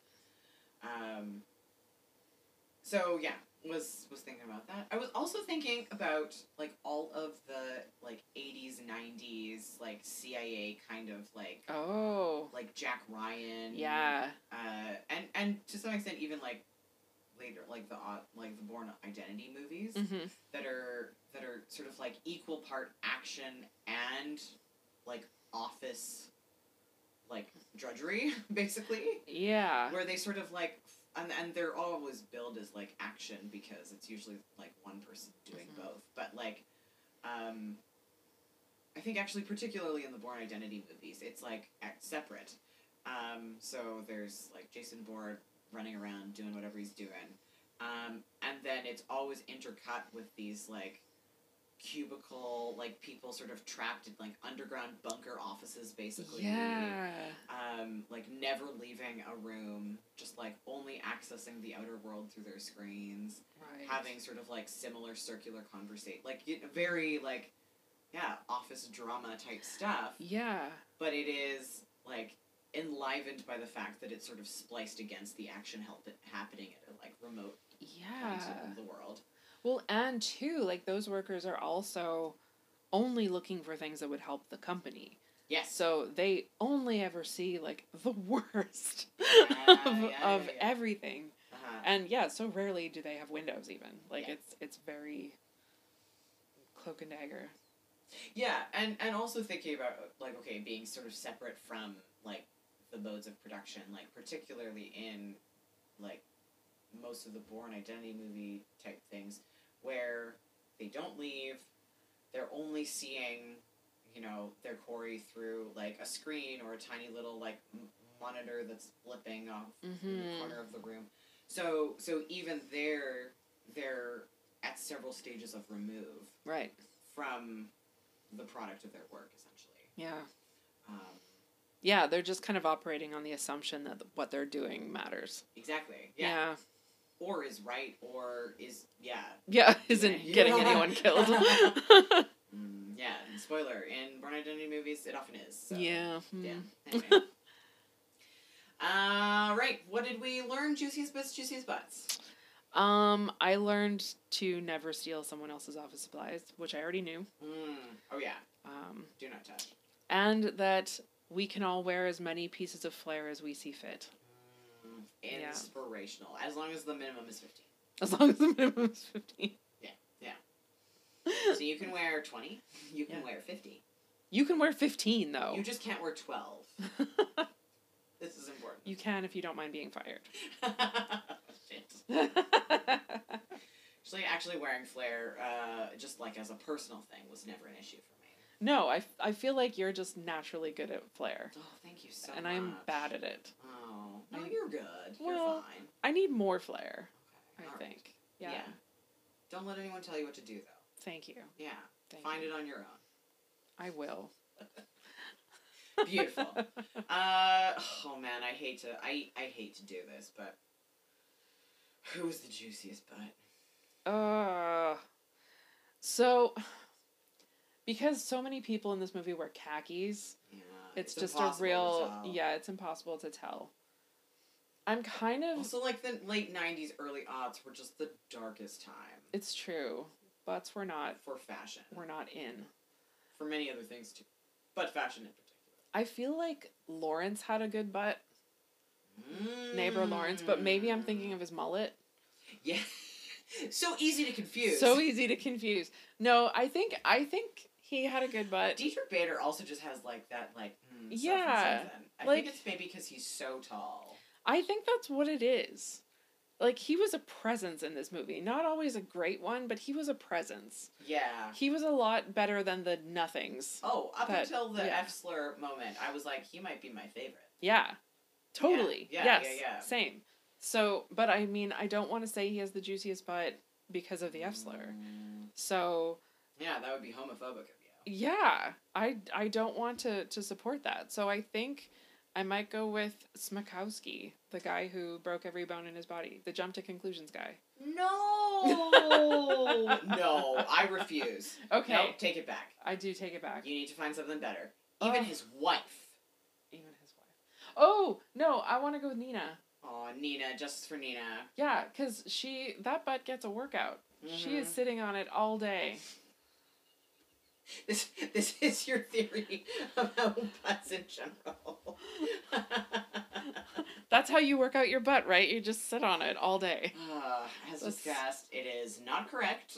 So, yeah, was thinking about that. I was also thinking about, like, all of the, like, 80s, 90s, like, CIA kind of, like... Oh. Like, Jack Ryan. Yeah. And to some extent, even, like, later, like, the Bourne Identity movies that are sort of, like, equal part action and, like, office, like, drudgery, basically. Yeah. Where they sort of, like... And they're always billed as, like, action because it's usually, like, one person doing both. But, like, I think actually particularly in the Bourne Identity movies, it's, like, separate. So there's, like, Jason Bourne running around doing whatever he's doing. And then it's always intercut with these, like, cubicle, like people sort of trapped in like underground bunker offices, basically. Yeah. Like never leaving a room, just like only accessing the outer world through their screens. Right. Having sort of like similar circular conversation, like very like, yeah, office drama type stuff. Yeah. But it is like enlivened by the fact that it's sort of spliced against the action happening at a like remote point in the world. Well, and too, like those workers are also only looking for things that would help the company. Yes. So they only ever see like the worst of everything. Uh-huh. And yeah, so rarely do they have windows even. Like it's very cloak and dagger. Yeah, and also thinking about like, okay, being sort of separate from like the modes of production, like particularly in like most of the Bourne Identity movie type things, where they don't leave, they're only seeing, you know, their quarry through like a screen or a tiny little like monitor that's flipping off in the corner of the room. So even they're at several stages of remove from the product of their work, essentially. Yeah. Yeah, they're just kind of operating on the assumption that what they're doing matters. Exactly. Yeah. Or is right, or is, isn't getting anyone killed. Yeah, spoiler, in Bourne Identity movies, it often is. So. Yeah. Yeah, anyway. Right, what did we learn? Juiciest butts? I learned to never steal someone else's office supplies, which I already knew. Oh, yeah. Do not touch. And that we can all wear as many pieces of flair as we see fit. Inspirational. As long as the minimum is 15. As long as the minimum is 15. Yeah. So you can wear 20. You can wear 50. You can wear 15, though. You just can't wear 12. This is important. You can if you don't mind being fired. Shit. Actually wearing flair, just like as a personal thing, was never an issue for me. No, I feel like you're just naturally good at flair. Oh, thank you so much. And I'm bad at it. Oh, no, you're good. Well, you're fine. I need more flair. Okay. I think. Right. Yeah. Don't let anyone tell you what to do, though. Thank you. Yeah. Find it on your own. I will. Beautiful. Oh man, I hate to do this, but who was the juiciest butt? So because so many people in this movie wear khakis, it's just a real it's impossible to tell. I'm kind of also like the late 90s, early aughts were just the darkest time. It's true. Butts were not for fashion. We're not in. For many other things too. But fashion in particular. I feel like Lawrence had a good butt. Neighbor Lawrence, but maybe I'm thinking of his mullet. Yeah. So easy to confuse. No, I think he had a good butt. Diedrich Bader also just has like that I think it's maybe because he's so tall. I think that's what it is. Like, he was a presence in this movie. Not always a great one, but he was a presence. Yeah. He was a lot better than the nothings. Oh, until the F-slur moment, I was like, he might be my favorite. Yeah. Totally. Yeah. Same. So, but I mean, I don't want to say he has the juiciest butt because of the F-slur. So... Yeah, that would be homophobic of you. Yeah. I don't want to support that. So I think... I might go with Smakowski, the guy who broke every bone in his body. The jump to conclusions guy. No! No, I refuse. Okay. No, take it back. I do take it back. You need to find something better. Even his wife. Oh, no, I want to go with Nina. Oh, Nina, justice for Nina. Yeah, because that butt gets a workout. Mm-hmm. She is sitting on it all day. This is your theory about butts in general. That's how you work out your butt, right? You just sit on it all day. As discussed, it is not correct.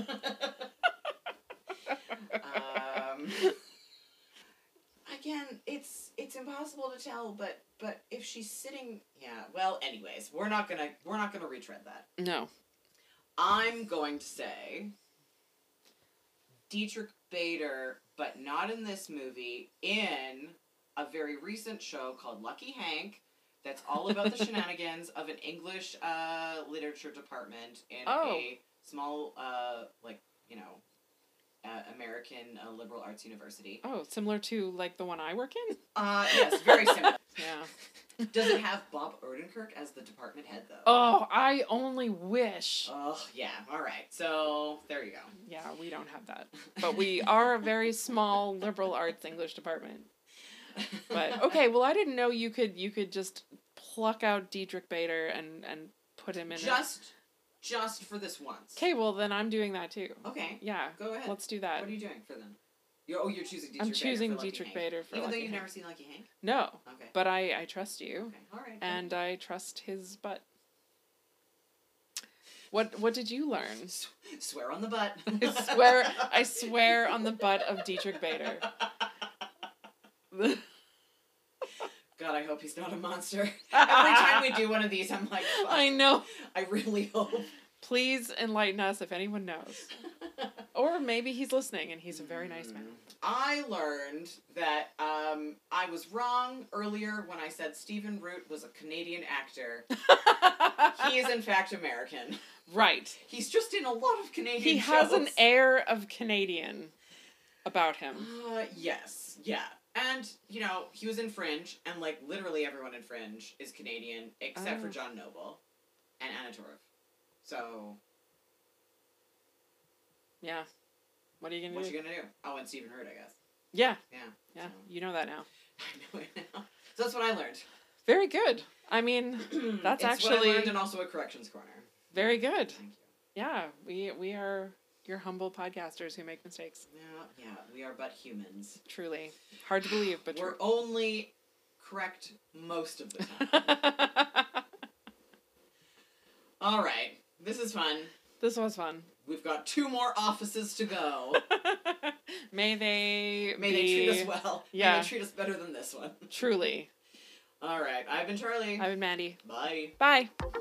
Again, it's impossible to tell, but if she's sitting, well, anyways, we're not gonna retread that. No. I'm going to say Diedrich Bader, but not in this movie, in a very recent show called Lucky Hank, that's all about the shenanigans of an English literature department in a small, American liberal arts university. Oh, similar to, like, the one I work in? Yes, very similar. Yeah. Does it have Bob Odenkirk as the department head, though? Oh, I only wish. Oh, yeah. All right. So, there you go. Yeah, we don't have that. But we are a very small liberal arts English department. But, okay, well, I didn't know you could just pluck out Dietrich Bader and put him in Just for this once. Okay, well, then I'm doing that, too. Okay. Yeah. Go ahead. Let's do that. What are you doing for them? You're choosing Dietrich Bader. I'm choosing for Dietrich Lucky Hank. Bader for Even Lucky though you've Hank. never seen Lucky Hank? No. Okay. But I trust you. Okay. All right. And I trust his butt. What did you learn? Swear on the butt. I swear on the butt of Dietrich Bader. God, I hope he's not a monster. Every time we do one of these, I'm like, fuck. I know. I really hope. Please enlighten us if anyone knows. Or maybe he's listening and he's a very nice man. I learned that I was wrong earlier when I said Stephen Root was a Canadian actor. He is, in fact, American. Right. He's just in a lot of Canadian He shows. has an air of Canadian about him. Yes. Yeah. And, you know, he was in Fringe, and, like, literally everyone in Fringe is Canadian, except for John Noble and Anna Torv. So... Yeah. What are you going to do? What you going to do? Oh, and Stephen Root, I guess. Yeah. Yeah. Yeah, So. you know that now. I know it now. So that's what I learned. Very good. I mean, that's it's actually... what I learned, and also a corrections corner. Very good. Thank you. Yeah, we are your humble podcasters who make mistakes. Yeah, we are but humans. Truly. Hard to believe, but We're true. only correct most of the time. All right. This is fun. This was fun. We've got 2 more offices to go. May they treat us well. Yeah. May they treat us better than this one. Truly. All right. I've been Charlie. I've been Mandy. Bye. Bye.